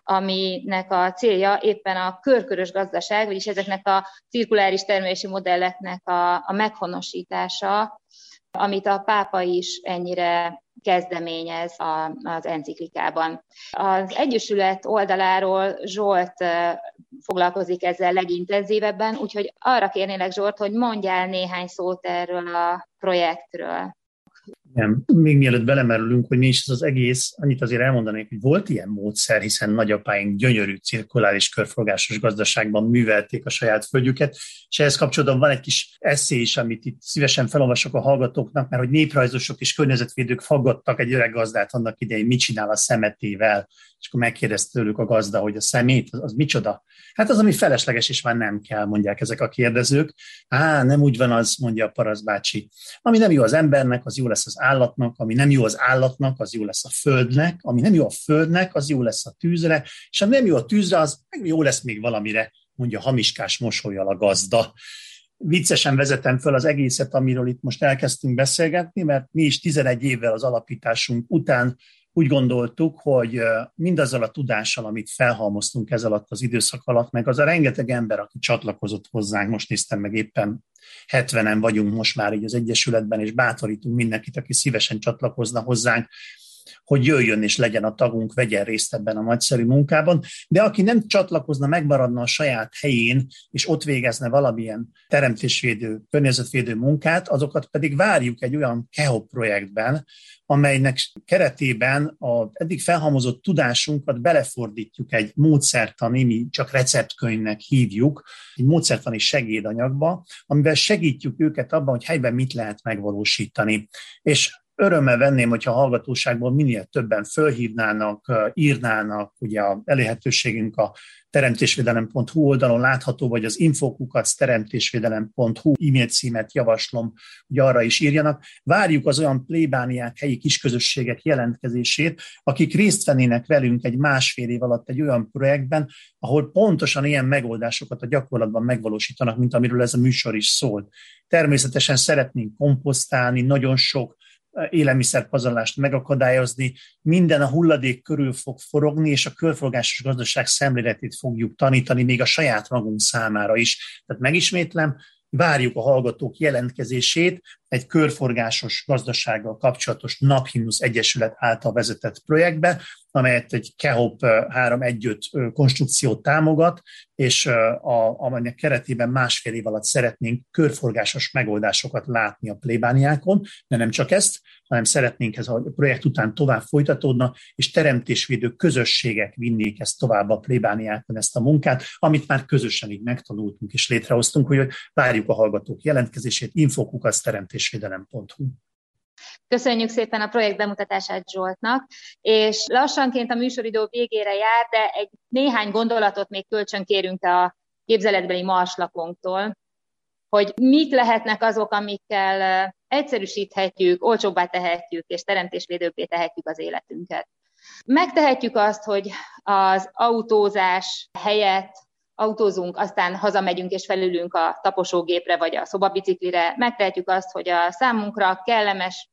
aminek a célja éppen a körkörös gazdaság, vagyis ezeknek a cirkuláris termelési modelleknek a, a meghonosítása, amit a pápa is ennyire kezdeményez a, az enciklikában. Az Egyesület oldaláról Zsolt foglalkozik ezzel legintenzívebben, úgyhogy arra kérnélek, Zsolt, hogy mondjál néhány szót erről a projektről. Igen. Még mielőtt belemerülünk, hogy mi is ez az egész, annyit azért elmondanék, hogy volt ilyen módszer, hiszen nagyapáink gyönyörű cirkuláris körforgásos gazdaságban művelték a saját földjüket, és ehhez kapcsolatban van egy kis esszé is, amit itt szívesen felolvasok a hallgatóknak, mert hogy néprajzosok és környezetvédők faggattak egy öreg gazdát annak idején, mit csinál a szemetével, és akkor megkérdezte tőlük a gazda, hogy a szemét, az, az micsoda? Hát az, ami felesleges, és már nem kell, mondják ezek a kérdezők. Á, nem úgy van az, mondja a parasztbácsi. Ami nem jó az embernek, az jó lesz az állatnak, ami nem jó az állatnak, az jó lesz a földnek, ami nem jó a földnek, az jó lesz a tűzre, és ami nem jó a tűzre, az meg jó lesz még valamire, mondja hamiskás mosollyal a gazda. Viccesen vezetem föl az egészet, amiről itt most elkezdtünk beszélgetni, mert mi is tizenegy évvel az alapításunk után úgy gondoltuk, hogy mindazzal a tudással, amit felhalmoztunk ez alatt az időszak alatt, meg az a rengeteg ember, aki csatlakozott hozzánk, most néztem meg éppen hetvenen vagyunk most már így az Egyesületben, és bátorítunk mindenkit, aki szívesen csatlakozna hozzánk, hogy jöjjön és legyen a tagunk, vegyen részt ebben a nagyszerű munkában, de aki nem csatlakozna, megmaradna a saját helyén, és ott végezne valamilyen teremtésvédő, környezetvédő munkát, azokat pedig várjuk egy olyan KEHOP projektben, amelynek keretében az eddig felhalmozott tudásunkat belefordítjuk egy módszertani, mi csak receptkönyvnek hívjuk, egy módszertani segédanyagba, amivel segítjük őket abban, hogy helyben mit lehet megvalósítani. És örömmel venném, hogyha a hallgatóságból minél többen fölhívnának, írnának, ugye a elérhetőségünk a teremtésvédelem pont hu oldalon látható, vagy az infokukac teremtésvédelem pont hu e-mail címet javaslom, hogy arra is írjanak. Várjuk az olyan plébániák, helyi kisközösségek jelentkezését, akik részt vennének velünk egy másfél év alatt egy olyan projektben, ahol pontosan ilyen megoldásokat a gyakorlatban megvalósítanak, mint amiről ez a műsor is szólt. Természetesen szeretnénk komposztálni, nagyon sok élelmiszerpazarlást megakadályozni, minden a hulladék körül fog forogni, és a körforgásos gazdaság szemléletét fogjuk tanítani, még a saját magunk számára is. Tehát megismétlem, várjuk a hallgatók jelentkezését egy körforgásos gazdasággal kapcsolatos Naphimnusz Egyesület által vezetett projektbe, amelyet egy KEHOP három egy öt konstrukciót támogat, és a, amelynek keretében másfél év alatt szeretnénk körforgásos megoldásokat látni a plébániákon, de nem csak ezt, hanem szeretnénk ez a projekt után tovább folytatódna, és teremtésvédő közösségek vinnék ezt tovább a plébániákon, ezt a munkát, amit már közösen így megtanultunk és létrehoztunk, hogy várjuk a hallgatók jelentkezését, infokukac teremtésvédelem pont hu. Köszönjük szépen a projekt bemutatását Zsoltnak, és lassanként a műsoridő végére jár, de egy néhány gondolatot még kölcsön kérünk a képzeletbeli marslapunktól, hogy mik lehetnek azok, amikkel egyszerűsíthetjük, olcsóbbá tehetjük és teremtésvédőbbé tehetjük az életünket. Megtehetjük azt, hogy az autózás helyett autózunk, aztán hazamegyünk és felülünk a taposógépre vagy a szobabiciklire. Megtehetjük azt, hogy a számunkra kellemes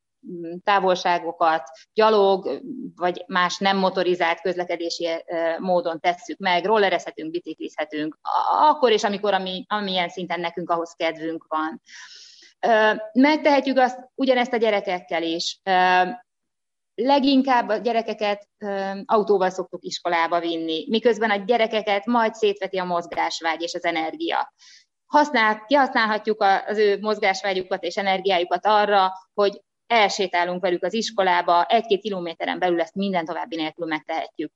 távolságokat gyalog, vagy más nem motorizált közlekedési módon tesszük meg, rollerezhetünk, biciklizhetünk, akkor és amikor ami, amilyen szinten nekünk ahhoz kedvünk van. Megtehetjük azt ugyanezt a gyerekekkel is. Leginkább a gyerekeket autóval szoktuk iskolába vinni, miközben a gyerekeket majd szétveti a mozgásvágy és az energia. használ, kihasználhatjuk az ő mozgásvágyukat és energiájukat arra, hogy elsétálunk velük az iskolába, egy-két kilométeren belül ezt minden további nélkül megtehetjük.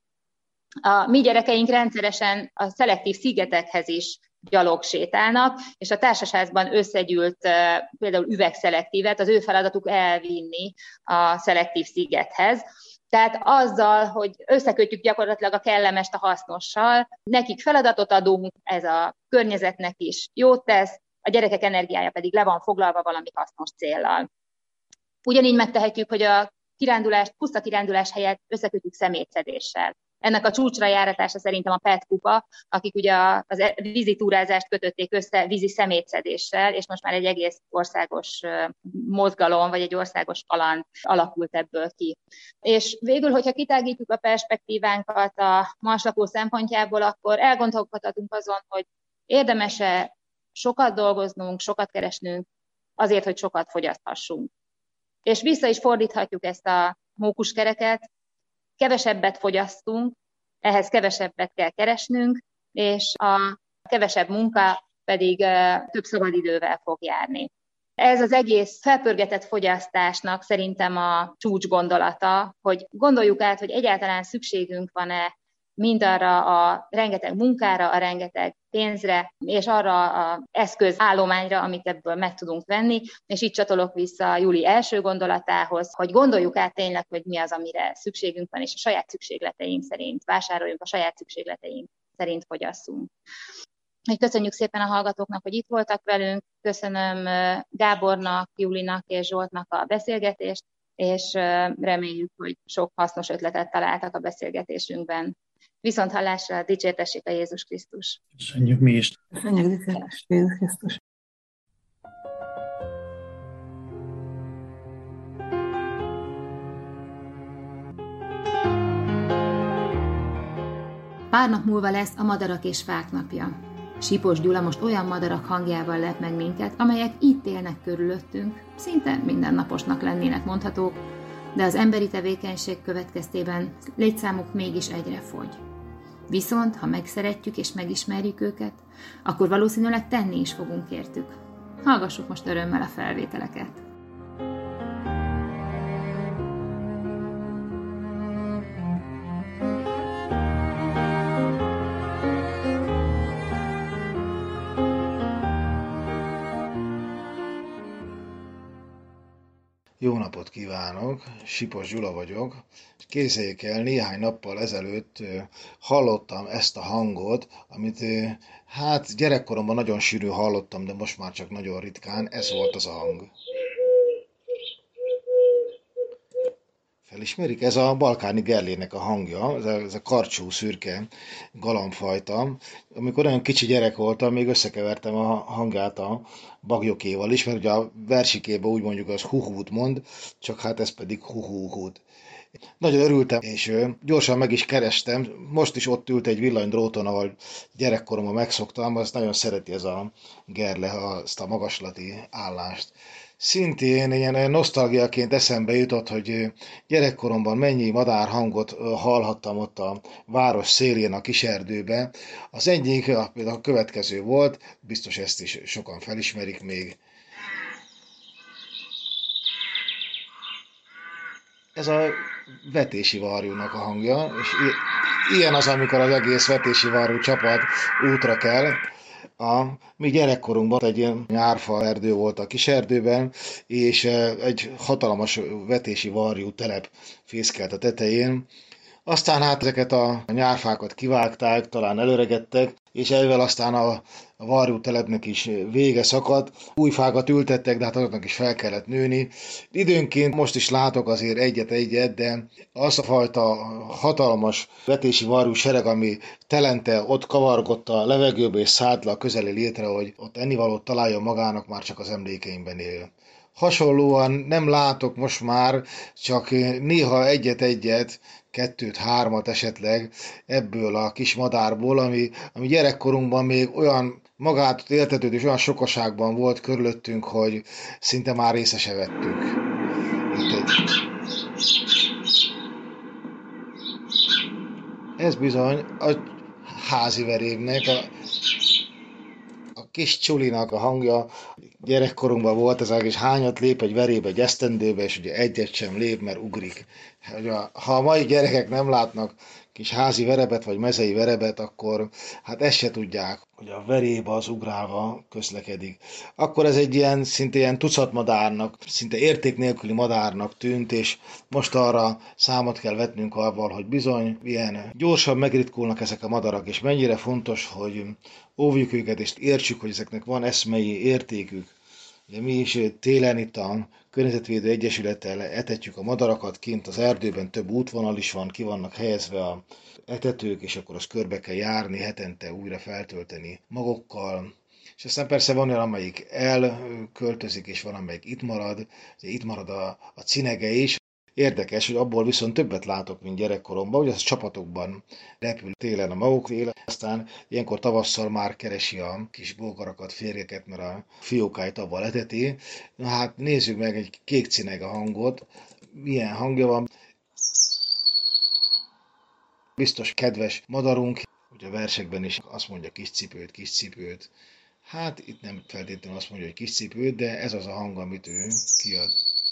A mi gyerekeink rendszeresen a szelektív szigetekhez is gyalog sétálnak, és a társasházban összegyűlt például üvegszelektívet, az ő feladatuk elvinni a szelektív szigethez. Tehát azzal, hogy összekötjük gyakorlatilag a kellemest a hasznossal, nekik feladatot adunk, ez a környezetnek is jót tesz, a gyerekek energiája pedig le van foglalva valami hasznos céllal. Ugyanígy megtehetjük, hogy a kirándulást, puszta kirándulás helyett összekötjük szemétszedéssel. Ennek a csúcsra járatása szerintem a pet kupa, akik ugye a vízi túrázást kötötték össze vízi szemétszedéssel, és most már egy egész országos mozgalom, vagy egy országos kaland alakult ebből ki. És végül, hogyha kitágítjuk a perspektívánkat a marslakó szempontjából, akkor elgondolkodhatunk azon, hogy érdemes-e sokat dolgoznunk, sokat keresnünk azért, hogy sokat fogyaszthassunk. És vissza is fordíthatjuk ezt a mókuskereket, kevesebbet fogyasztunk, ehhez kevesebbet kell keresnünk, és a kevesebb munka pedig több szabadidővel fog járni. Ez az egész felpörgetett fogyasztásnak szerintem a csúcs gondolata, hogy gondoljuk át, hogy egyáltalán szükségünk van-e mindarra a rengeteg munkára, a rengeteg pénzre, és arra az eszközállományra, amit ebből meg tudunk venni, és itt csatolok vissza Júli első gondolatához, hogy gondoljuk át tényleg, hogy mi az, amire szükségünk van, és a saját szükségleteink szerint vásároljunk, a saját szükségleteink szerint fogyasszunk. Köszönjük szépen a hallgatóknak, hogy itt voltak velünk, köszönöm Gábornak, Júlinak és Zsoltnak a beszélgetést, és reméljük, hogy sok hasznos ötletet találtak a beszélgetésünkben. Viszont hallásra, dicsértessék a Jézus Krisztus! Köszönjük mi is! Köszönjük, dicsértessék a Jézus Krisztus! Pár nap múlva lesz a Madarak és Fák napja. Sipos Gyula most olyan madarak hangjával lep meg minket, amelyek itt élnek körülöttünk, szinte mindennaposnak lennének mondhatók, de az emberi tevékenység következtében létszámuk mégis egyre fogy. Viszont, ha megszeretjük és megismerjük őket, akkor valószínűleg tenni is fogunk értük. Hallgassuk most örömmel a felvételeket. Jó napot kívánok, Sipos Gyula vagyok. Képzeljék el, néhány nappal ezelőtt hallottam ezt a hangot, amit hát gyerekkoromban nagyon sűrű hallottam, de most már csak nagyon ritkán, ez volt az a hang. Felismerik? Ez a balkáni gerlének a hangja, ez a, ez a karcsú, szürke galambfajta. Amikor olyan kicsi gyerek voltam, még összekevertem a hangját a bagyokéval is, mert ugye a versikében úgy mondjuk az huhút mond, csak hát ez pedig huhúhút. Nagyon örültem, és gyorsan meg is kerestem. Most is ott ült egy villanydróton, ahol gyerekkoromban megszoktam, azt nagyon szereti ez a gerle, azt a magaslati állást. Szintén ilyen nosztalgiaként eszembe jutott, hogy gyerekkoromban mennyi madárhangot hallhattam ott a város szélén, a kiserdőbe. Az egyik, például a következő volt, biztos ezt is sokan felismerik még. Ez a vetési varjúnak a hangja, és ilyen az, amikor az egész vetési varjú csapat útra kell. A mi gyerekkorunkban egy ilyen nyárfa erdő volt a kiserdőben, és egy hatalmas vetési varjú telep fészkelt a tetején. Aztán hát ezeket a nyárfákat kivágták, talán előregettek, és ezzel aztán a varjú telepnek is vége szakadt. Új fákat ültettek, de hát azoknak is fel kellett nőni. Időnként most is látok azért egyet-egyet, de az a fajta hatalmas vetési varjú sereg, ami telente ott kavargott a levegőbe és szállt le a közeli létre, hogy ott ennivalót találjon magának, már csak az emlékeimben él. Hasonlóan nem látok most már, csak néha egyet-egyet, kettőt, hármat esetleg ebből a kis madárból, ami, ami gyerekkorunkban még olyan magát éltetődő és olyan sokaságban volt körülöttünk, hogy szinte már észre se vettük. Ez bizony a házi verévnek, a, a kis csulinak a hangja. Gyerekkorunkban volt ez, és hányat lép egy verébe, egy esztendőbe, és ugye egyet sem lép, mert ugrik. Ha a mai gyerekek nem látnak kis házi verebet, vagy mezei verebet, akkor hát ezt se tudják, hogy a verébe az ugrálva közlekedik. Akkor ez egy ilyen, szinte ilyen tucatmadárnak, szinte érték nélküli madárnak tűnt, és most arra számot kell vetnünk avval, hogy bizony ilyen gyorsan megritkulnak ezek a madarak, és mennyire fontos, hogy óvjuk őket, és értsük, hogy ezeknek van eszmei értékük. De mi is télen itt a Környezetvédő Egyesülettel etetjük a madarakat, kint az erdőben több útvonal is van, ki vannak helyezve a etetők, és akkor azt körbe kell járni, hetente újra feltölteni magokkal. És aztán persze van olyan, amelyik elköltözik, és van, amelyik itt marad, itt marad a, a cinege is. Érdekes, hogy abból viszont többet látok, mint gyerekkoromban, hogy az csapatokban repül télen a magok éle, aztán ilyenkor tavasszal már keresi a kis bókarakat, férgeket, mert a fiókáit abban eteti. Na hát nézzük meg egy kék cinege hangot, milyen hangja van. Biztos kedves madarunk, ugye a versekben is azt mondja kis cipőt, kis cipőt. Hát itt nem feltétlenül azt mondja, hogy kis cipőt, de ez az a hang, amit ő kiad.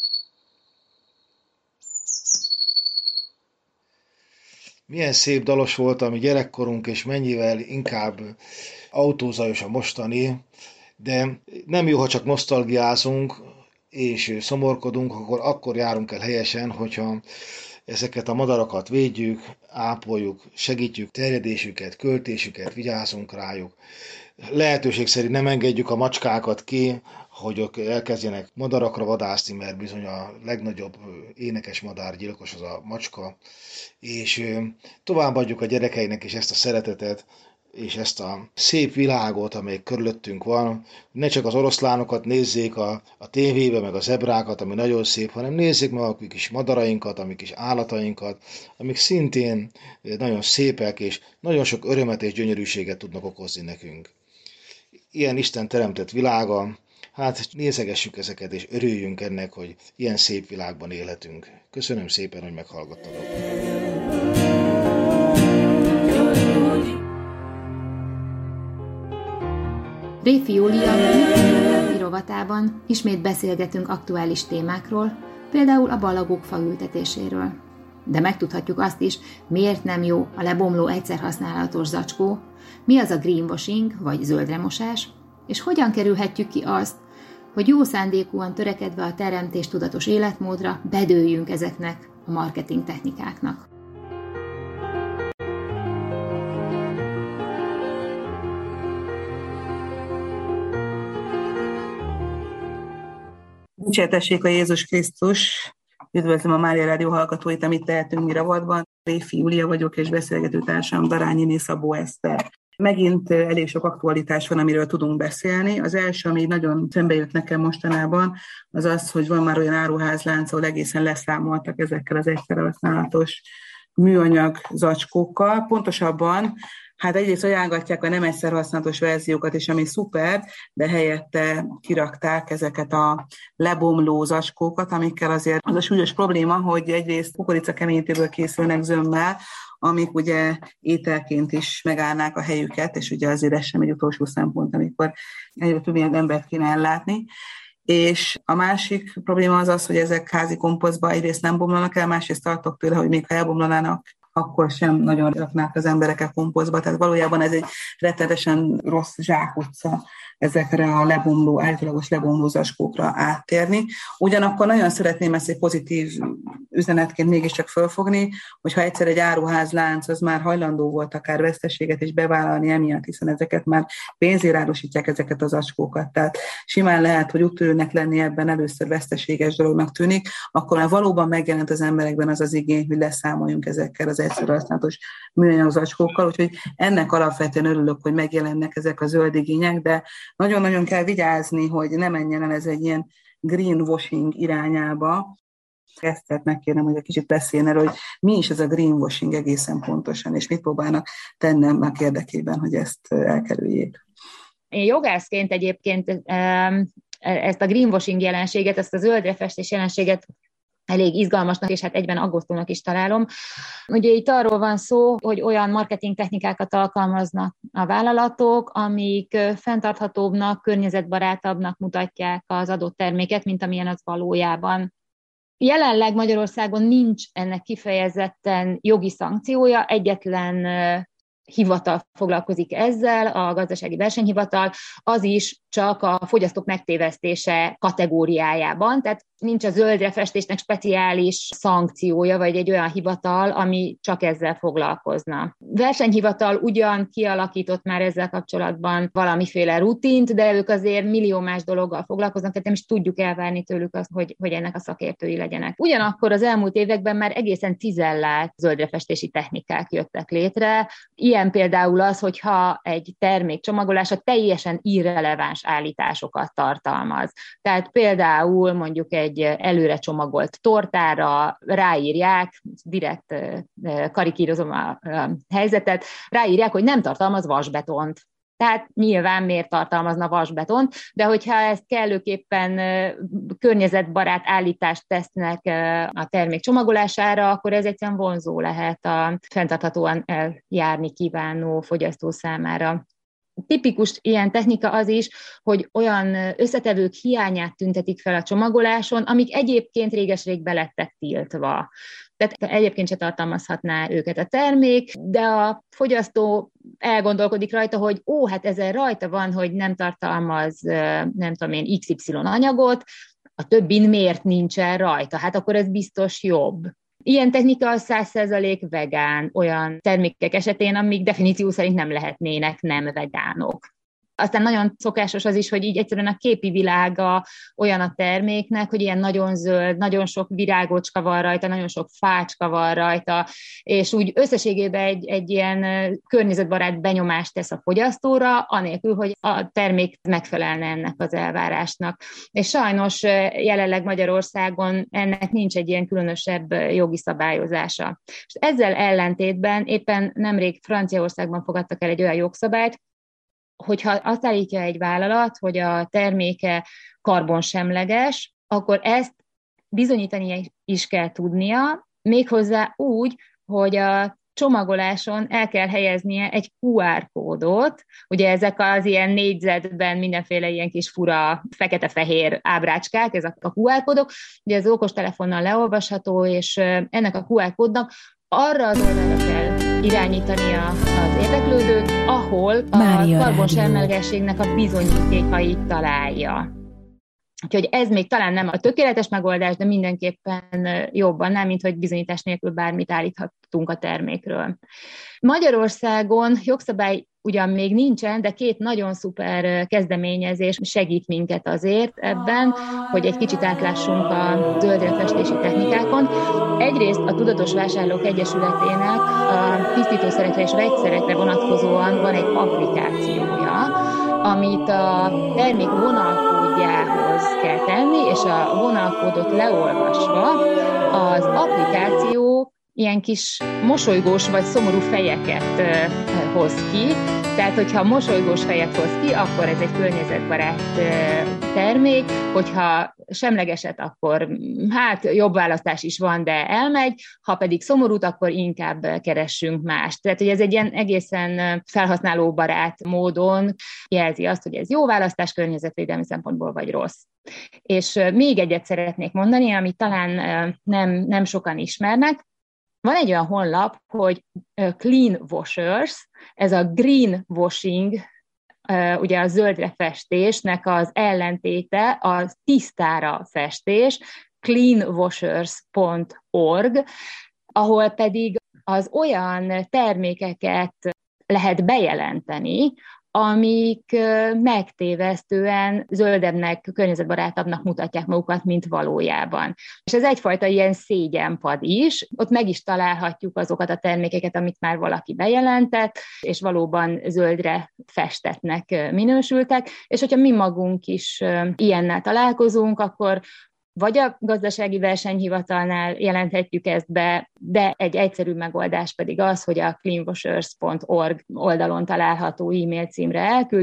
Milyen szép dalos volt a mi gyerekkorunk, és mennyivel inkább autózajos a mostani, de nem jó, ha csak nosztalgiázunk és szomorkodunk, akkor akkor járunk el helyesen, hogyha ezeket a madarakat védjük, ápoljuk, segítjük terjedésüket, költésüket, vigyázunk rájuk. Lehetőség szerint nem engedjük a macskákat ki, hogy elkezdjenek madarakra vadászni, mert bizony a legnagyobb énekes madárgyilkos az a macska, és továbbadjuk a gyerekeinek is ezt a szeretetet, és ezt a szép világot, amely körülöttünk van. Ne csak az oroszlánokat nézzék a, a tévébe, meg a zebrákat, ami nagyon szép, hanem nézzék meg a kis madarainkat, a kis állatainkat, amik szintén nagyon szépek, és nagyon sok örömet és gyönyörűséget tudnak okozni nekünk. Ilyen Isten teremtett világa, hát nézegessük ezeket, és örüljünk ennek, hogy ilyen szép világban élhetünk. Köszönöm szépen, hogy meghallgattatok. Réfi Júlia rovatában ismét beszélgetünk aktuális témákról, például a ballagók faültetéséről. De megtudhatjuk azt is, miért nem jó a lebomló egyszerhasználatos zacskó, mi az a greenwashing vagy zöldremosás, és hogyan kerülhetjük ki azt, hogy jó szándékúan törekedve a teremtéstudatos életmódra bedőljünk ezeknek a marketing technikáknak. Dicsértessék a Jézus Krisztus! Üdvözlöm a Mária Rádió hallgatóit, amit tehetünk mi rovatban. Réfi Júlia vagyok, és beszélgető társam Darányiné Szabó Eszter. Megint elég sok aktualitás van, amiről tudunk beszélni. Az első, ami nagyon szembe jött nekem mostanában, az az, hogy van már olyan áruházlánc, ahol egészen leszámoltak ezekkel az egyszerhasználatos műanyag zacskókkal. Pontosabban, hát egyrészt ajánlgatják a nem egyszerhasználatos verziókat is, ami szuper, de helyette kirakták ezeket a lebomló zacskókat, amikkel azért az a súlyos probléma, hogy egyrészt kukoricakeményítőből készülnek zömmel, amik ugye ételként is megállnák a helyüket, és ugye azért ez sem egy utolsó szempont, amikor egyre több ilyen embert kéne ellátni. És a másik probléma az az, hogy ezek házi komposztba egyrészt nem bomlanak el, másrészt tartok tőle, hogy még ha elbomlanának, akkor sem nagyon raknák az emberek a komposztba. Tehát valójában ez egy rettenetesen rossz zsákutca ezekre a lebomló, állítólagos lebomló zacskókra áttérni. Ugyanakkor nagyon szeretném ezt egy pozitív üzenetként mégiscsak fölfogni, hogyha egyszer egy áruházlánc az már hajlandó volt akár veszteséget is bevállalni emiatt, hiszen ezeket már pénzért árusítják ezeket az zacskókat. Tehát simán lehet, hogy úttörőnek lenni ebben először veszteséges dolognak tűnik, akkor már valóban megjelent az emberekben az az igény, hogy leszámoljunk ezekkel az egyszerhasználatos műanyag zacskókkal, úgyhogy ennek alapvetően örülök, hogy megjelennek ezek a zöld igények, de nagyon-nagyon kell vigyázni, hogy ne menjen el ez egy ilyen greenwashing irányába. Ezt megkérem, hogy egy kicsit beszéljen erről, hogy mi is ez a greenwashing egészen pontosan, és mit próbálnak tenni annak érdekében, hogy ezt elkerüljék. Én jogászként egyébként ezt a greenwashing jelenséget, ezt a zöldre festés jelenséget elég izgalmasnak, és hát egyben aggasztónak is találom. Ugye itt arról van szó, hogy olyan marketing technikákat alkalmaznak a vállalatok, amik fenntarthatóbbnak, környezetbarátabbnak mutatják az adott terméket, mint amilyen az valójában. Jelenleg Magyarországon nincs ennek kifejezetten jogi szankciója, egyetlen hivatal foglalkozik ezzel, a Gazdasági Versenyhivatal, az is csak a fogyasztók megtévesztése kategóriájában, tehát nincs a zöldre festésnek speciális szankciója, vagy egy olyan hivatal, ami csak ezzel foglalkozna. Versenyhivatal ugyan kialakított már ezzel kapcsolatban valamiféle rutint, de ők azért millió más dologgal foglalkoznak, tehát nem is tudjuk elvárni tőlük azt, hogy, hogy ennek a szakértői legyenek. Ugyanakkor az elmúlt években már egészen cizellált zöldrefestési technikák jöttek létre. Ilyen például az, hogyha egy termék csomagolása teljesen irreleváns állításokat tartalmaz. Tehát például mondjuk egy előre csomagolt tortára ráírják, direkt karikírozom a helyzetet, ráírják, hogy nem tartalmaz vasbetont. Tehát nyilván miért tartalmazna vasbetont, de hogyha ezt kellőképpen környezetbarát állítást tesznek a termék csomagolására, akkor ez egyszerűen vonzó lehet a fenntarthatóan eljárni kívánó fogyasztó számára. Tipikus ilyen technika az is, hogy olyan összetevők hiányát tüntetik fel a csomagoláson, amik egyébként réges-rég belettek tiltva. Tehát egyébként se tartalmazhatná őket a termék, de a fogyasztó elgondolkodik rajta, hogy ó, hát ezen rajta van, hogy nem tartalmaz, nem tudom én, iksz ipszilon anyagot, a többin miért nincsen rajta? Hát akkor ez biztos jobb. Ilyen technika száz százalék vegán, olyan termékek esetén, amik definíció szerint nem lehetnének nem vegánok. Aztán nagyon szokásos az is, hogy így egyszerűen a képi világa olyan a terméknek, hogy ilyen nagyon zöld, nagyon sok virágocska van rajta, nagyon sok fácska van rajta, és úgy összességében egy, egy ilyen környezetbarát benyomást tesz a fogyasztóra, anélkül, hogy a termék megfelelne ennek az elvárásnak. És sajnos jelenleg Magyarországon ennek nincs egy ilyen különösebb jogi szabályozása. És ezzel ellentétben éppen nemrég Franciaországban fogadtak el egy olyan jogszabályt, hogyha azt állítja egy vállalat, hogy a terméke karbonsemleges, akkor ezt bizonyítani is kell tudnia, méghozzá úgy, hogy a csomagoláson el kell helyeznie egy kú ár kódot, ugye ezek az ilyen négyzetben mindenféle ilyen kis fura fekete-fehér ábrácskák, ezek a kú ár kódok, ugye ez okostelefonnal leolvasható, és ennek a kú ár kódnak arra az oldalra kell irányítani az érdeklődőt, ahol a karbonsemlegességnek a bizonyítékait találja. Úgyhogy ez még talán nem a tökéletes megoldás, de mindenképpen jobban nem, mint hogy bizonyítás nélkül bármit állíthatunk a termékről. Magyarországon jogszabály ugyan még nincsen, de két nagyon szuper kezdeményezés segít minket azért ebben, hogy egy kicsit átlássunk a zöldrefestési technikákon. Egyrészt a Tudatos Vásárlók Egyesületének a tisztítószerekre és vegyszerekre vonatkozóan van egy applikációja, amit a termék vonalkódjához kell tenni, és a vonalkódot leolvasva az applikáció ilyen kis mosolygós vagy szomorú fejeket hoz ki. Tehát, hogyha mosolygós fejet hoz ki, akkor ez egy környezetbarát termék, hogyha semlegeset, akkor hát jobb választás is van, de elmegy, ha pedig szomorút, akkor inkább keressünk mást. Tehát, hogy ez egy ilyen egészen felhasználóbarát módon jelzi azt, hogy ez jó választás környezetvédelmi szempontból, vagy rossz. És még egyet szeretnék mondani, amit talán nem, nem sokan ismernek. Van egy olyan honlap, hogy Clean Washers, ez a greenwashing, ugye a zöldre festésnek az ellentéte, a tisztára festés, clean washers pont org, ahol pedig az olyan termékeket lehet bejelenteni, amik megtévesztően zöldebbnek, környezetbarátabbnak mutatják magukat, mint valójában. És ez egyfajta ilyen szégyenpad is, ott meg is találhatjuk azokat a termékeket, amit már valaki bejelentett, és valóban zöldre festetnek minősültek, és hogyha mi magunk is ilyennel találkozunk, akkor vagy a Gazdasági Versenyhivatalnál jelenthetjük ezt be, de egy egyszerű megoldás pedig az, hogy a clean washers pont org oldalon található e-mail címre elküldjük,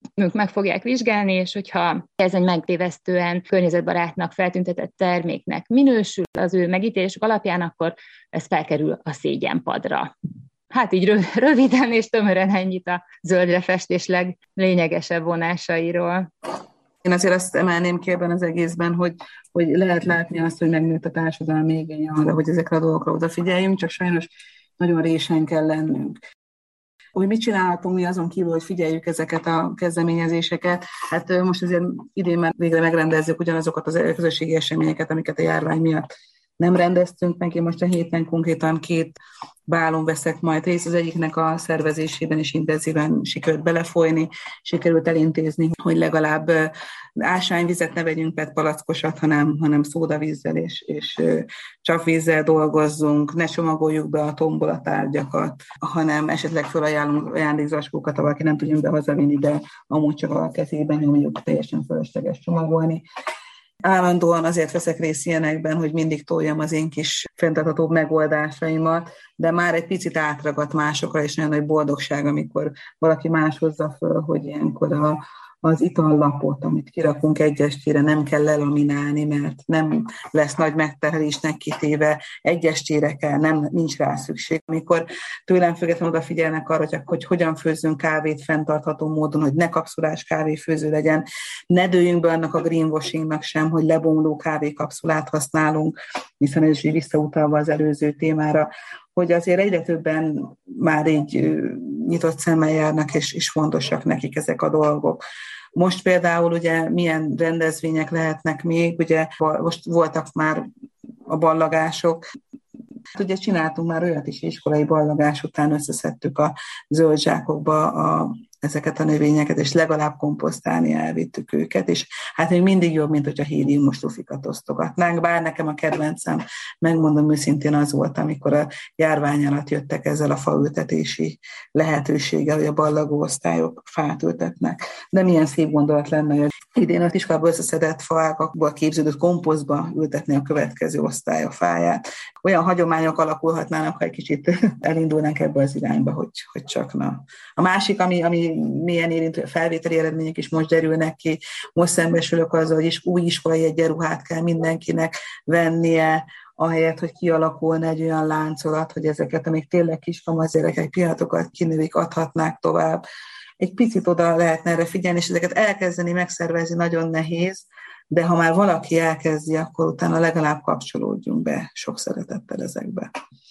ők meg fogják vizsgálni, és hogyha ez egy megtévesztően környezetbarátnak feltüntetett terméknek minősül az ő megítélésük alapján, akkor ez felkerül a szégyenpadra. Hát így röviden és tömören ennyit a zöldre festés leglényegesebb vonásairól. Én azért azt emelném ki ebben az egészben, hogy, hogy lehet látni azt, hogy megnőtt a társadalmi igény arra, hogy ezekre a dolgokra odafigyeljünk, csak sajnos nagyon résen kell lennünk. Hogy mit csinálhatunk mi azon kívül, hogy figyeljük ezeket a kezdeményezéseket? Hát most azért idén már végre megrendezzük ugyanazokat az közösségi eseményeket, amiket a járvány miatt nem rendeztünk meg. Én most a héten konkrétan két bálon veszek majd részt, az egyiknek a szervezésében is intenzíven sikerült belefolyni, sikerült elintézni, hogy legalább ásványvizet ne vegyünk, pet palackosat, hanem, hanem szódavízzel és, és csapvízzel dolgozzunk, ne csomagoljuk be a tombola tárgyakat, hanem esetleg felajánlunk ajándékzacskókat, ha valaki nem tudjunk be hazavinni, de amúgy csak a kezében nyomjuk, teljesen fölösleges csomagolni. Állandóan azért veszek részt ilyenekben, hogy mindig toljam az én kis fenntarthatóbb megoldásaimat, de már egy picit átragadt másokra, és nagyon nagy boldogság, amikor valaki más hozza föl, hogy ilyenkor a, az itallapot, amit kirakunk egy estére, nem kell lelaminálni, mert nem lesz nagy megterhelésnek kitéve, egy estére kell, nem, nincs rá szükség. Amikor tőlem függetlenül odafigyelnek arra, hogy, hogy hogyan főzzünk kávét fenntartható módon, hogy ne kapszulás kávéfőző legyen, ne dőljünk be annak a greenwashingnak sem, hogy lebomló kávékapszulát használunk, hiszen ez is visszautalva az előző témára, hogy azért egyre többen már így nyitott szemmel járnak, és, és fontosak nekik ezek a dolgok. Most például ugye milyen rendezvények lehetnek még, ugye most voltak már a ballagások, ugye csináltunk már olyat is, iskolai ballagás után összeszedtük a zöld zsákokba a ezeket a növényeket, és legalább komposztálni elvittük őket, és hát még mindig jobb, mint hogyha héliumos lufikat osztogatnánk, bár nekem a kedvencem, megmondom őszintén, az volt, amikor a járvány alatt jöttek ezzel a faültetési lehetőséggel, hogy a ballagó osztályok fát ültetnek. De milyen szép gondolat lenne, hogy idén az iskolából összeszedett faágakból képződött komposztba ültetni a következő osztály a fáját. Olyan hagyományok alakulhatnának, ha egy kicsit elindulnánk ebbe az irányba, hogy, hogy csak na. A másik, ami, ami milyen érintő felvételi eredmények is most derülnek ki, most szembesülök azzal, hogy is új iskolai egyenruhát kell mindenkinek vennie, ahelyett, hogy kialakulna egy olyan láncolat, hogy ezeket, amik tényleg kiskamasz gyerekek pillanatokat kinövik, adhatnák tovább. Egy picit oda lehetne erre figyelni, és ezeket elkezdeni, megszervezni nagyon nehéz, de ha már valaki elkezdi, akkor utána legalább kapcsolódjunk be sok szeretettel ezekbe.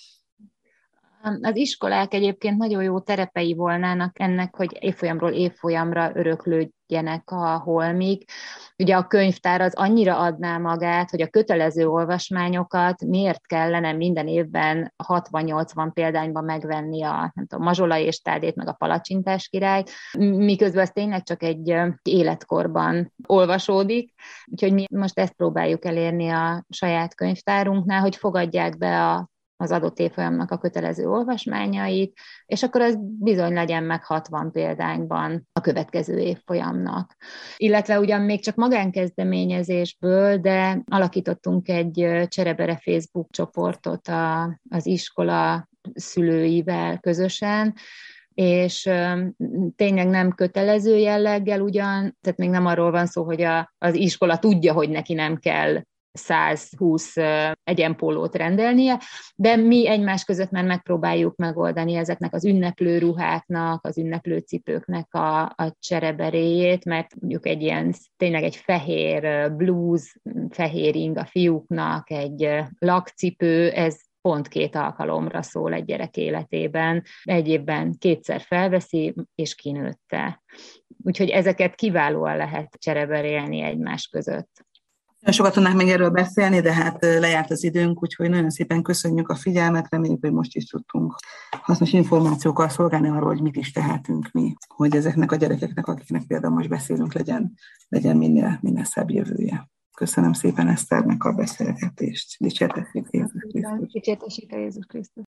Az iskolák egyébként nagyon jó terepei volnának ennek, hogy évfolyamról évfolyamra öröklődjenek a holmik. Ugye a könyvtár az annyira adná magát, hogy a kötelező olvasmányokat miért kellene minden évben hatvan-nyolcvan példányban megvenni a nem tudom, Mazsola és Tádét, meg a Palacsintás királyt, miközben az tényleg csak egy életkorban olvasódik. Úgyhogy mi most ezt próbáljuk elérni a saját könyvtárunknál, hogy fogadják be a az adott évfolyamnak a kötelező olvasmányait, és akkor az bizony legyen meg hatvan példányban a következő évfolyamnak. Illetve ugyan még csak magánkezdeményezésből, de alakítottunk egy Cserebere Facebook csoportot a, az iskola szülőivel közösen, és tényleg nem kötelező jelleggel ugyan, tehát még nem arról van szó, hogy a, az iskola tudja, hogy neki nem kell száz húsz egyenpólót rendelnie, de mi egymás között már megpróbáljuk megoldani ezeknek az ünneplő ruháknak, az ünneplő cipőknek a, a csereberéjét, mert mondjuk egy ilyen, tényleg egy fehér blúz, fehér ing a fiúknak, egy lakcipő, ez pont két alkalomra szól egy gyerek életében. Egy évben kétszer felveszi, és kinőtte. Úgyhogy ezeket kiválóan lehet csereberélni egymás között. Nagyon sokat tudnánk még erről beszélni, de hát lejárt az időnk, úgyhogy nagyon szépen köszönjük a figyelmet, reméljük, hogy most is tudtunk hasznos információkkal szolgálni arról, hogy mit is tehetünk mi, hogy ezeknek a gyerekeknek, akiknek például most beszélünk, legyen, legyen minél, minél szebb jövője. Köszönöm szépen Eszternek a beszélgetést. Dicsértessék Jézus Krisztus. Dicsértessék Jézus Krisztus.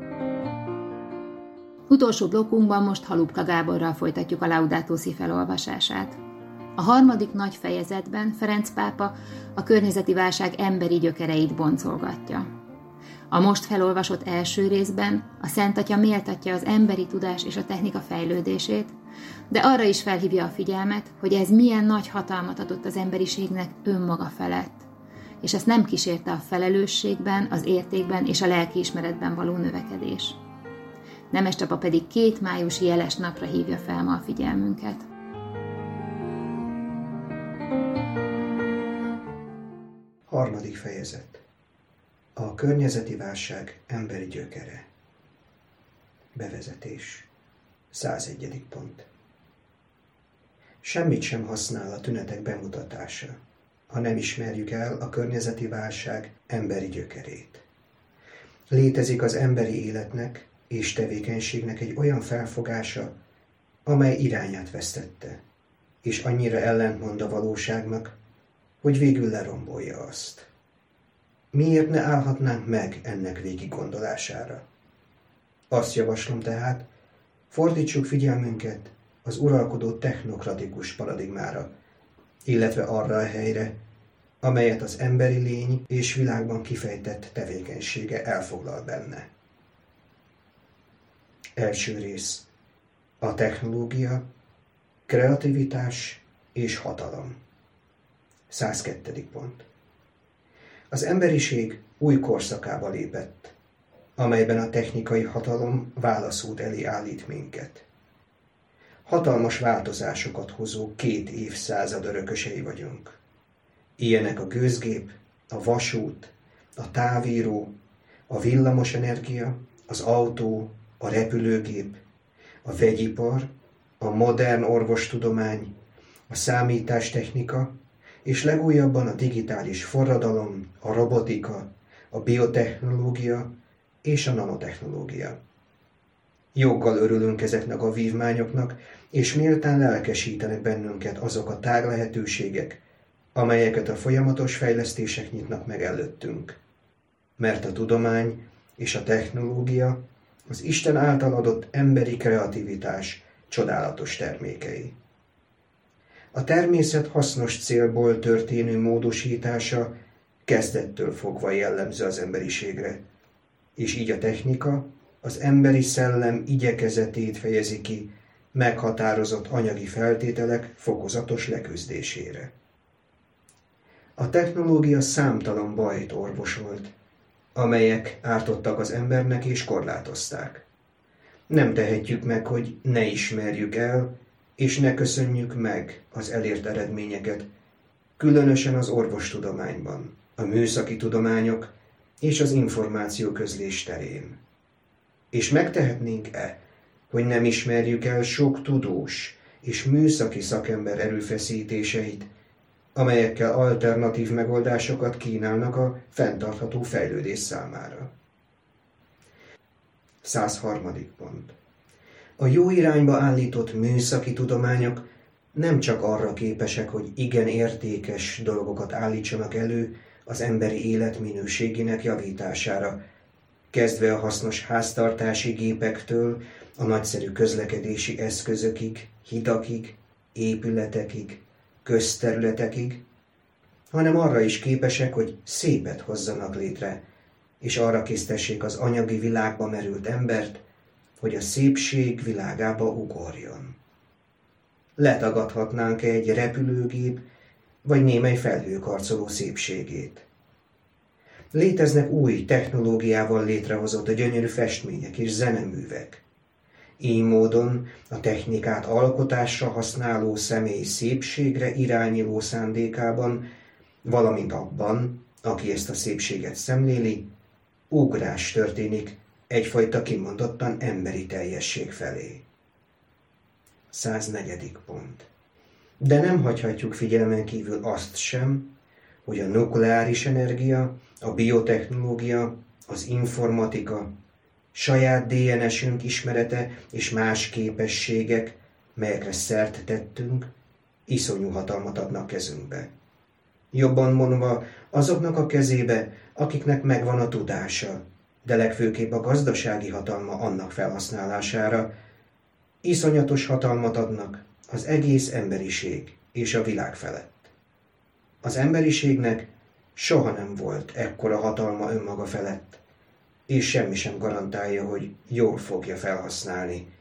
Utolsó blokkunkban most Halupka Gáborral folytatjuk a Laudato Si felolvasását. A harmadik nagy fejezetben Ferenc pápa a környezeti válság emberi gyökereit boncolgatja. A most felolvasott első részben a Szent Atya méltatja az emberi tudás és a technika fejlődését, de arra is felhívja a figyelmet, hogy ez milyen nagy hatalmat adott az emberiségnek önmaga felett, és ezt nem kísérte a felelősségben, az értékben és a lelkiismeretben való növekedés. Nemes Csaba pedig két májusi jeles napra hívja fel ma a figyelmünket. Harmadik fejezet. A környezeti válság emberi gyökere. Bevezetés. százegyedik pont. Semmit sem használ a tünetek bemutatása, ha nem ismerjük el a környezeti válság emberi gyökerét. Létezik az emberi életnek és tevékenységnek egy olyan felfogása, amely irányát vesztette, és annyira ellentmond a valóságnak, hogy végül lerombolja azt. Miért ne állhatnánk meg ennek végig gondolására? Azt javaslom tehát, fordítsuk figyelmünket az uralkodó technokratikus paradigmára, illetve arra a helyre, amelyet az emberi lény és világban kifejtett tevékenysége elfoglal benne. Első rész. A technológia, kreativitás és hatalom. százkettő. pont. Az emberiség új korszakába lépett, amelyben a technikai hatalom válaszút elé állít minket. Hatalmas változásokat hozó két évszázad örökösei vagyunk. Ilyenek a gőzgép, a vasút, a távíró, a villamosenergia, az autó, a repülőgép, a vegyipar, a modern orvostudomány, a számítástechnika, és legújabban a digitális forradalom, a robotika, a biotechnológia és a nanotechnológia. Joggal örülünk ezeknek a vívmányoknak, és méltán lelkesítenek bennünket azok a tág lehetőségek, amelyeket a folyamatos fejlesztések nyitnak meg előttünk. Mert a tudomány és a technológia az Isten által adott emberi kreativitás csodálatos termékei. A természet hasznos célból történő módosítása kezdettől fogva jellemző az emberiségre, és így a technika az emberi szellem igyekezetét fejezi ki meghatározott anyagi feltételek fokozatos leküzdésére. A technológia számtalan bajt orvosolt, amelyek ártottak az embernek és korlátozták. Nem tehetjük meg, hogy ne ismerjük el, és ne köszönjük meg az elért eredményeket, különösen az orvostudományban, a műszaki tudományok és az információközlés terén. És megtehetnénk-e, hogy nem ismerjük el sok tudós és műszaki szakember erőfeszítéseit, amelyekkel alternatív megoldásokat kínálnak a fenntartható fejlődés számára. százharmadik pont. A jó irányba állított műszaki tudományok nem csak arra képesek, hogy igen értékes dolgokat állítsanak elő az emberi élet minőségének javítására, kezdve a hasznos háztartási gépektől, a nagyszerű közlekedési eszközökig, hidakig, épületekig, közterületekig, hanem arra is képesek, hogy szépet hozzanak létre, és arra késztessék az anyagi világba merült embert, hogy a szépség világába ugorjon. Letagadhatnánk egy repülőgép, vagy némely felhőkarcoló szépségét. Léteznek új technológiával létrehozott gyönyörű festmények és zeneművek. Így módon a technikát alkotásra használó személy szépségre irányuló szándékában, valamint abban, aki ezt a szépséget szemléli, ugrás történik egyfajta kimondottan emberi teljesség felé. száznegyedik pont. De nem hagyhatjuk figyelmen kívül azt sem, hogy a nukleáris energia, a biotechnológia, az informatika, saját dé en es-ünk ismerete és más képességek, melyekre szert tettünk, iszonyú hatalmat adnak kezünkbe. Jobban mondva, azoknak a kezébe, akiknek megvan a tudása, de legfőképp a gazdasági hatalma annak felhasználására, iszonyatos hatalmat adnak az egész emberiség és a világ felett. Az emberiségnek soha nem volt ekkora hatalma önmaga felett, és semmi sem garantálja, hogy jól fogja felhasználni,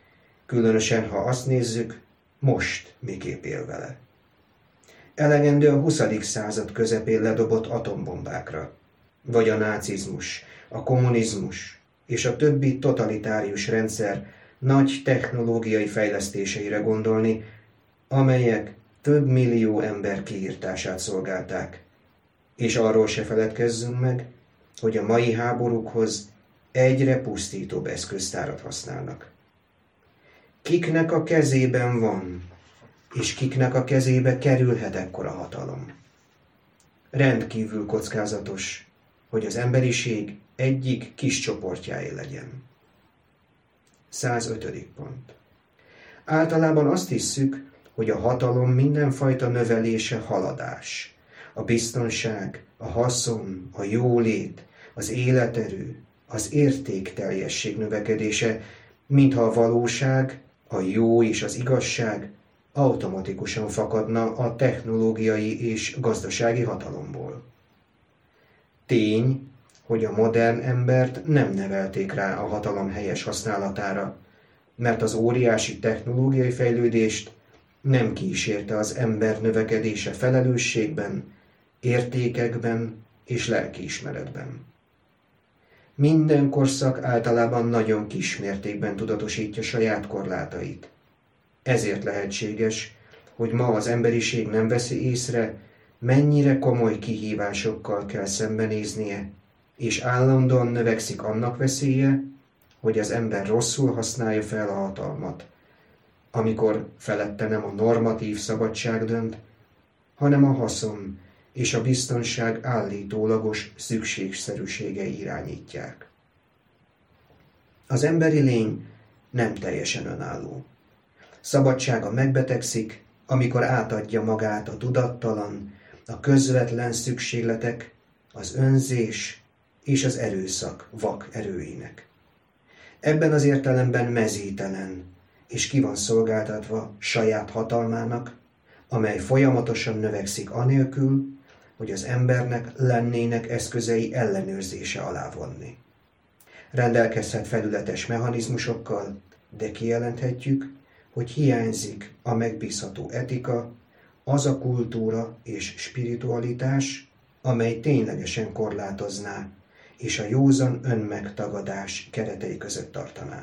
Különösen, ha azt nézzük, most miképp él vele. Elegendő a huszadik század közepén ledobott atombombákra, vagy a nácizmus, a kommunizmus és a többi totalitárius rendszer nagy technológiai fejlesztéseire gondolni, amelyek több millió ember kiirtását szolgálták. És arról se feledkezzünk meg, hogy a mai háborúkhoz egyre pusztítóbb eszköztárat használnak. Kiknek a kezében van, és kiknek a kezébe kerülhet ekkora hatalom? Rendkívül kockázatos, hogy az emberiség egyik kis csoportjáé legyen. százötödik pont. Általában azt hisszük, hogy a hatalom mindenfajta növelése haladás. A biztonság, a haszon, a jólét, az életerő, az értékteljesség növekedése, mintha a valóság, a jó és az igazság automatikusan fakadna a technológiai és gazdasági hatalomból. Tény, hogy a modern embert nem nevelték rá a hatalom helyes használatára, mert az óriási technológiai fejlődést nem kísérte az ember növekedése felelősségben, értékekben és lelkiismeretben. Minden korszak általában nagyon kis mértékben tudatosítja saját korlátait. Ezért lehetséges, hogy ma az emberiség nem veszi észre, mennyire komoly kihívásokkal kell szembenéznie, és állandóan növekszik annak veszélye, hogy az ember rosszul használja fel a hatalmat, amikor felette nem a normatív szabadság dönt, hanem a haszon és a biztonság állítólagos szükségszerűségei irányítják. Az emberi lény nem teljesen önálló. Szabadsága megbetegszik, amikor átadja magát a tudattalan, a közvetlen szükségletek, az önzés és az erőszak vak erőinek. Ebben az értelemben mezítelen, és ki van szolgáltatva saját hatalmának, amely folyamatosan növekszik anélkül, hogy az embernek lennének eszközei ellenőrzése alá vonni. Rendelkezhet felületes mechanizmusokkal, de kijelenthetjük, hogy hiányzik a megbízható etika, az a kultúra és spiritualitás, amely ténylegesen korlátozná, és a józan önmegtagadás keretei között tartaná.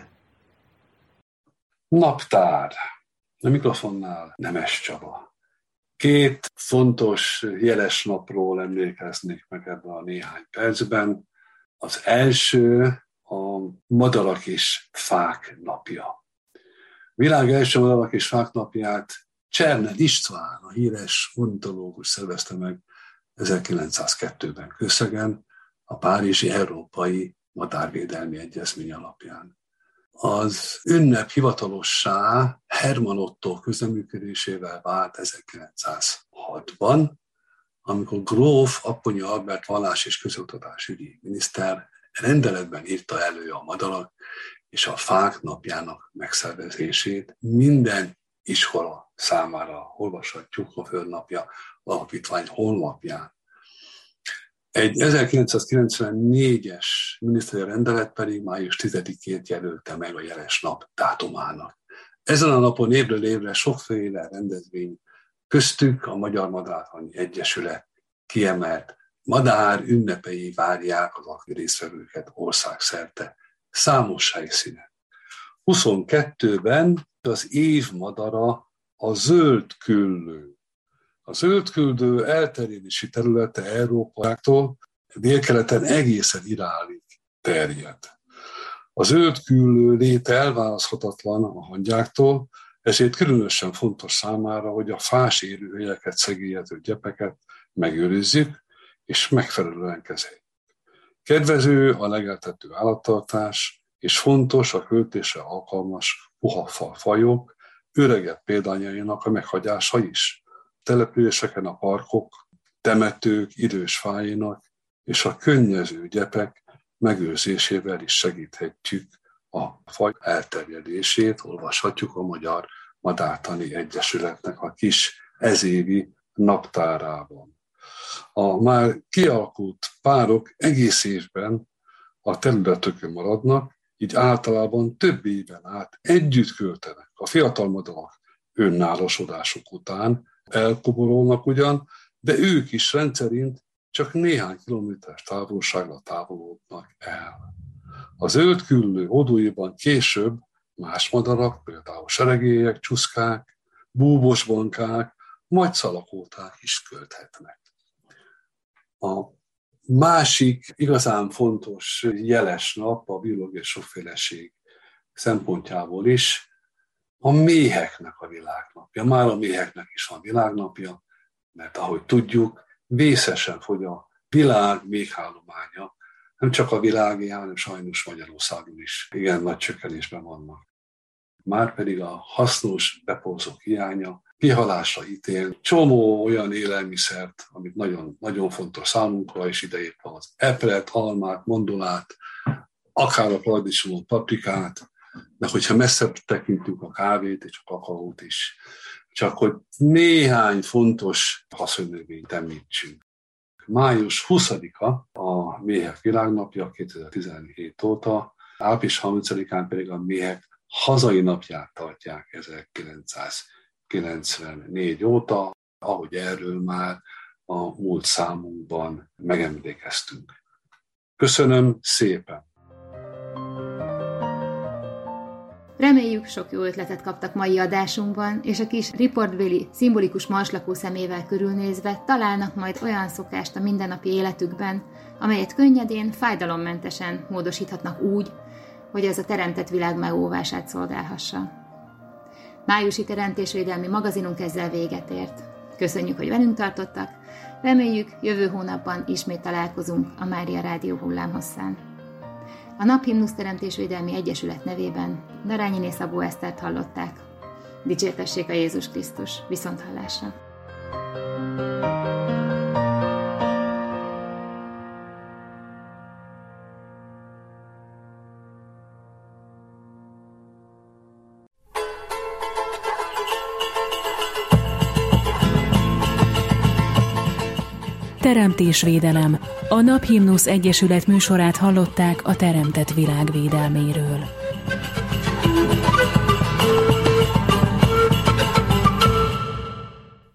Naptár. A mikrofonnál Nemes Csaba. Két fontos jeles napról emlékeznék meg ebben a néhány percben. Az első a Madarak és Fák napja. Világ első Madarak és Fák napját Cserned István, a híres ornitológus szervezte meg ezerkilencszázkettőben Kőszegen, a Párizsi Európai Madárvédelmi Egyezmény alapján. Az ünnep hivatalossá Hermann Ottó közreműködésével vált ezerkilencszázhatban, amikor gróf Apponyi Albert vallás- és közoktatásügyi miniszter rendeletben írta elő a madarak és a fák napjának megszervezését. Minden iskola számára olvashatjuk a Földnapja Alapítvány honlapján. Egy ezerkilencszázkilencvennégyes miniszteri rendelet pedig május tizedikét jelölte meg a jeles nap dátumának. Ezen a napon évről évre sokféle rendezvény, köztük a Magyar Madártani Egyesület kiemelt madár ünnepei várják az aktív résztvevőket országszerte számos helyszínen. huszonkettőben az év madara a zöldküllő. A zöldküldő elterjedési területe Európától délkeleten egészen Iránig terjed. A zöldküllő léte elválaszthatatlan a hangyáktól, ezért különösen fontos számára, hogy a fás élőhelyeket szegélyező gyepeket megőrizzük és megfelelően kezeljük. Kedvező a legeltető állattartás, és fontos a költésre alkalmas puha fajok öregebb példányainak a meghagyása is. Településeken a parkok, temetők idős fáinak és a könnyező gyepek megőrzésével is segíthetjük a faj elterjedését, olvashatjuk a Magyar Madártani Egyesületnek a kis ezévi naptárában. A már kialakult párok egész évben a területükön maradnak, így általában több éven át együtt költenek. A fiatal madarak önállósodásuk után elkoborolnak ugyan, de ők is rendszerint csak néhány kilométeres távolságra távolodnak el. A zöld küllő hódúiban később más madarak, például seregélyek, csuszkák, búbosbonkák, majd szalakóták is költhetnek. A másik igazán fontos jeles nap a biológiai sokféleség szempontjából is a méheknek a világnapja. Már a méheknek is van világnapja, mert ahogy tudjuk, vészesen fogy a világ méhállománya. Nem csak a világé, hanem sajnos Magyarországon is igen nagy csökkenésben vannak. Márpedig a hasznos beporzók hiánya kihalásra ítél csomó olyan élelmiszert, amit nagyon, nagyon fontos számunkra, és ideértve az epret, almát, mandulát, akár a paradicsomot, paprikát, de hogyha messzebb tekintünk a kávét és a kakaót is, csak hogy néhány fontos haszonnövényt említsünk. május huszadika a méhek világnapja kétezer-tizenhét óta, április harmincadikán pedig a méhek hazai napját tartják ezerkilencszázkilencvennégy óta, ahogy erről már a múlt számunkban megemlékeztünk. Köszönöm szépen! Reméljük, sok jó ötletet kaptak mai adásunkban, és a kis riportbéli szimbolikus marslakó szemével körülnézve találnak majd olyan szokást a mindennapi életükben, amelyet könnyedén, fájdalommentesen módosíthatnak úgy, hogy ez a teremtett világ megóvását szolgálhassa. Májusi teremtésvédelmi magazinunk ezzel véget ért. Köszönjük, hogy velünk tartottak, reméljük, jövő hónapban ismét találkozunk a Mária Rádió hullámhosszán. A Naphimnusz Teremtésvédelmi Egyesület nevében Darányiné Szabó Esztert hallották. Dicsértessék a Jézus Krisztus, viszonthallásra! Teremtésvédelem. A Naphimnusz Egyesület műsorát hallották a teremtett világ védelméről.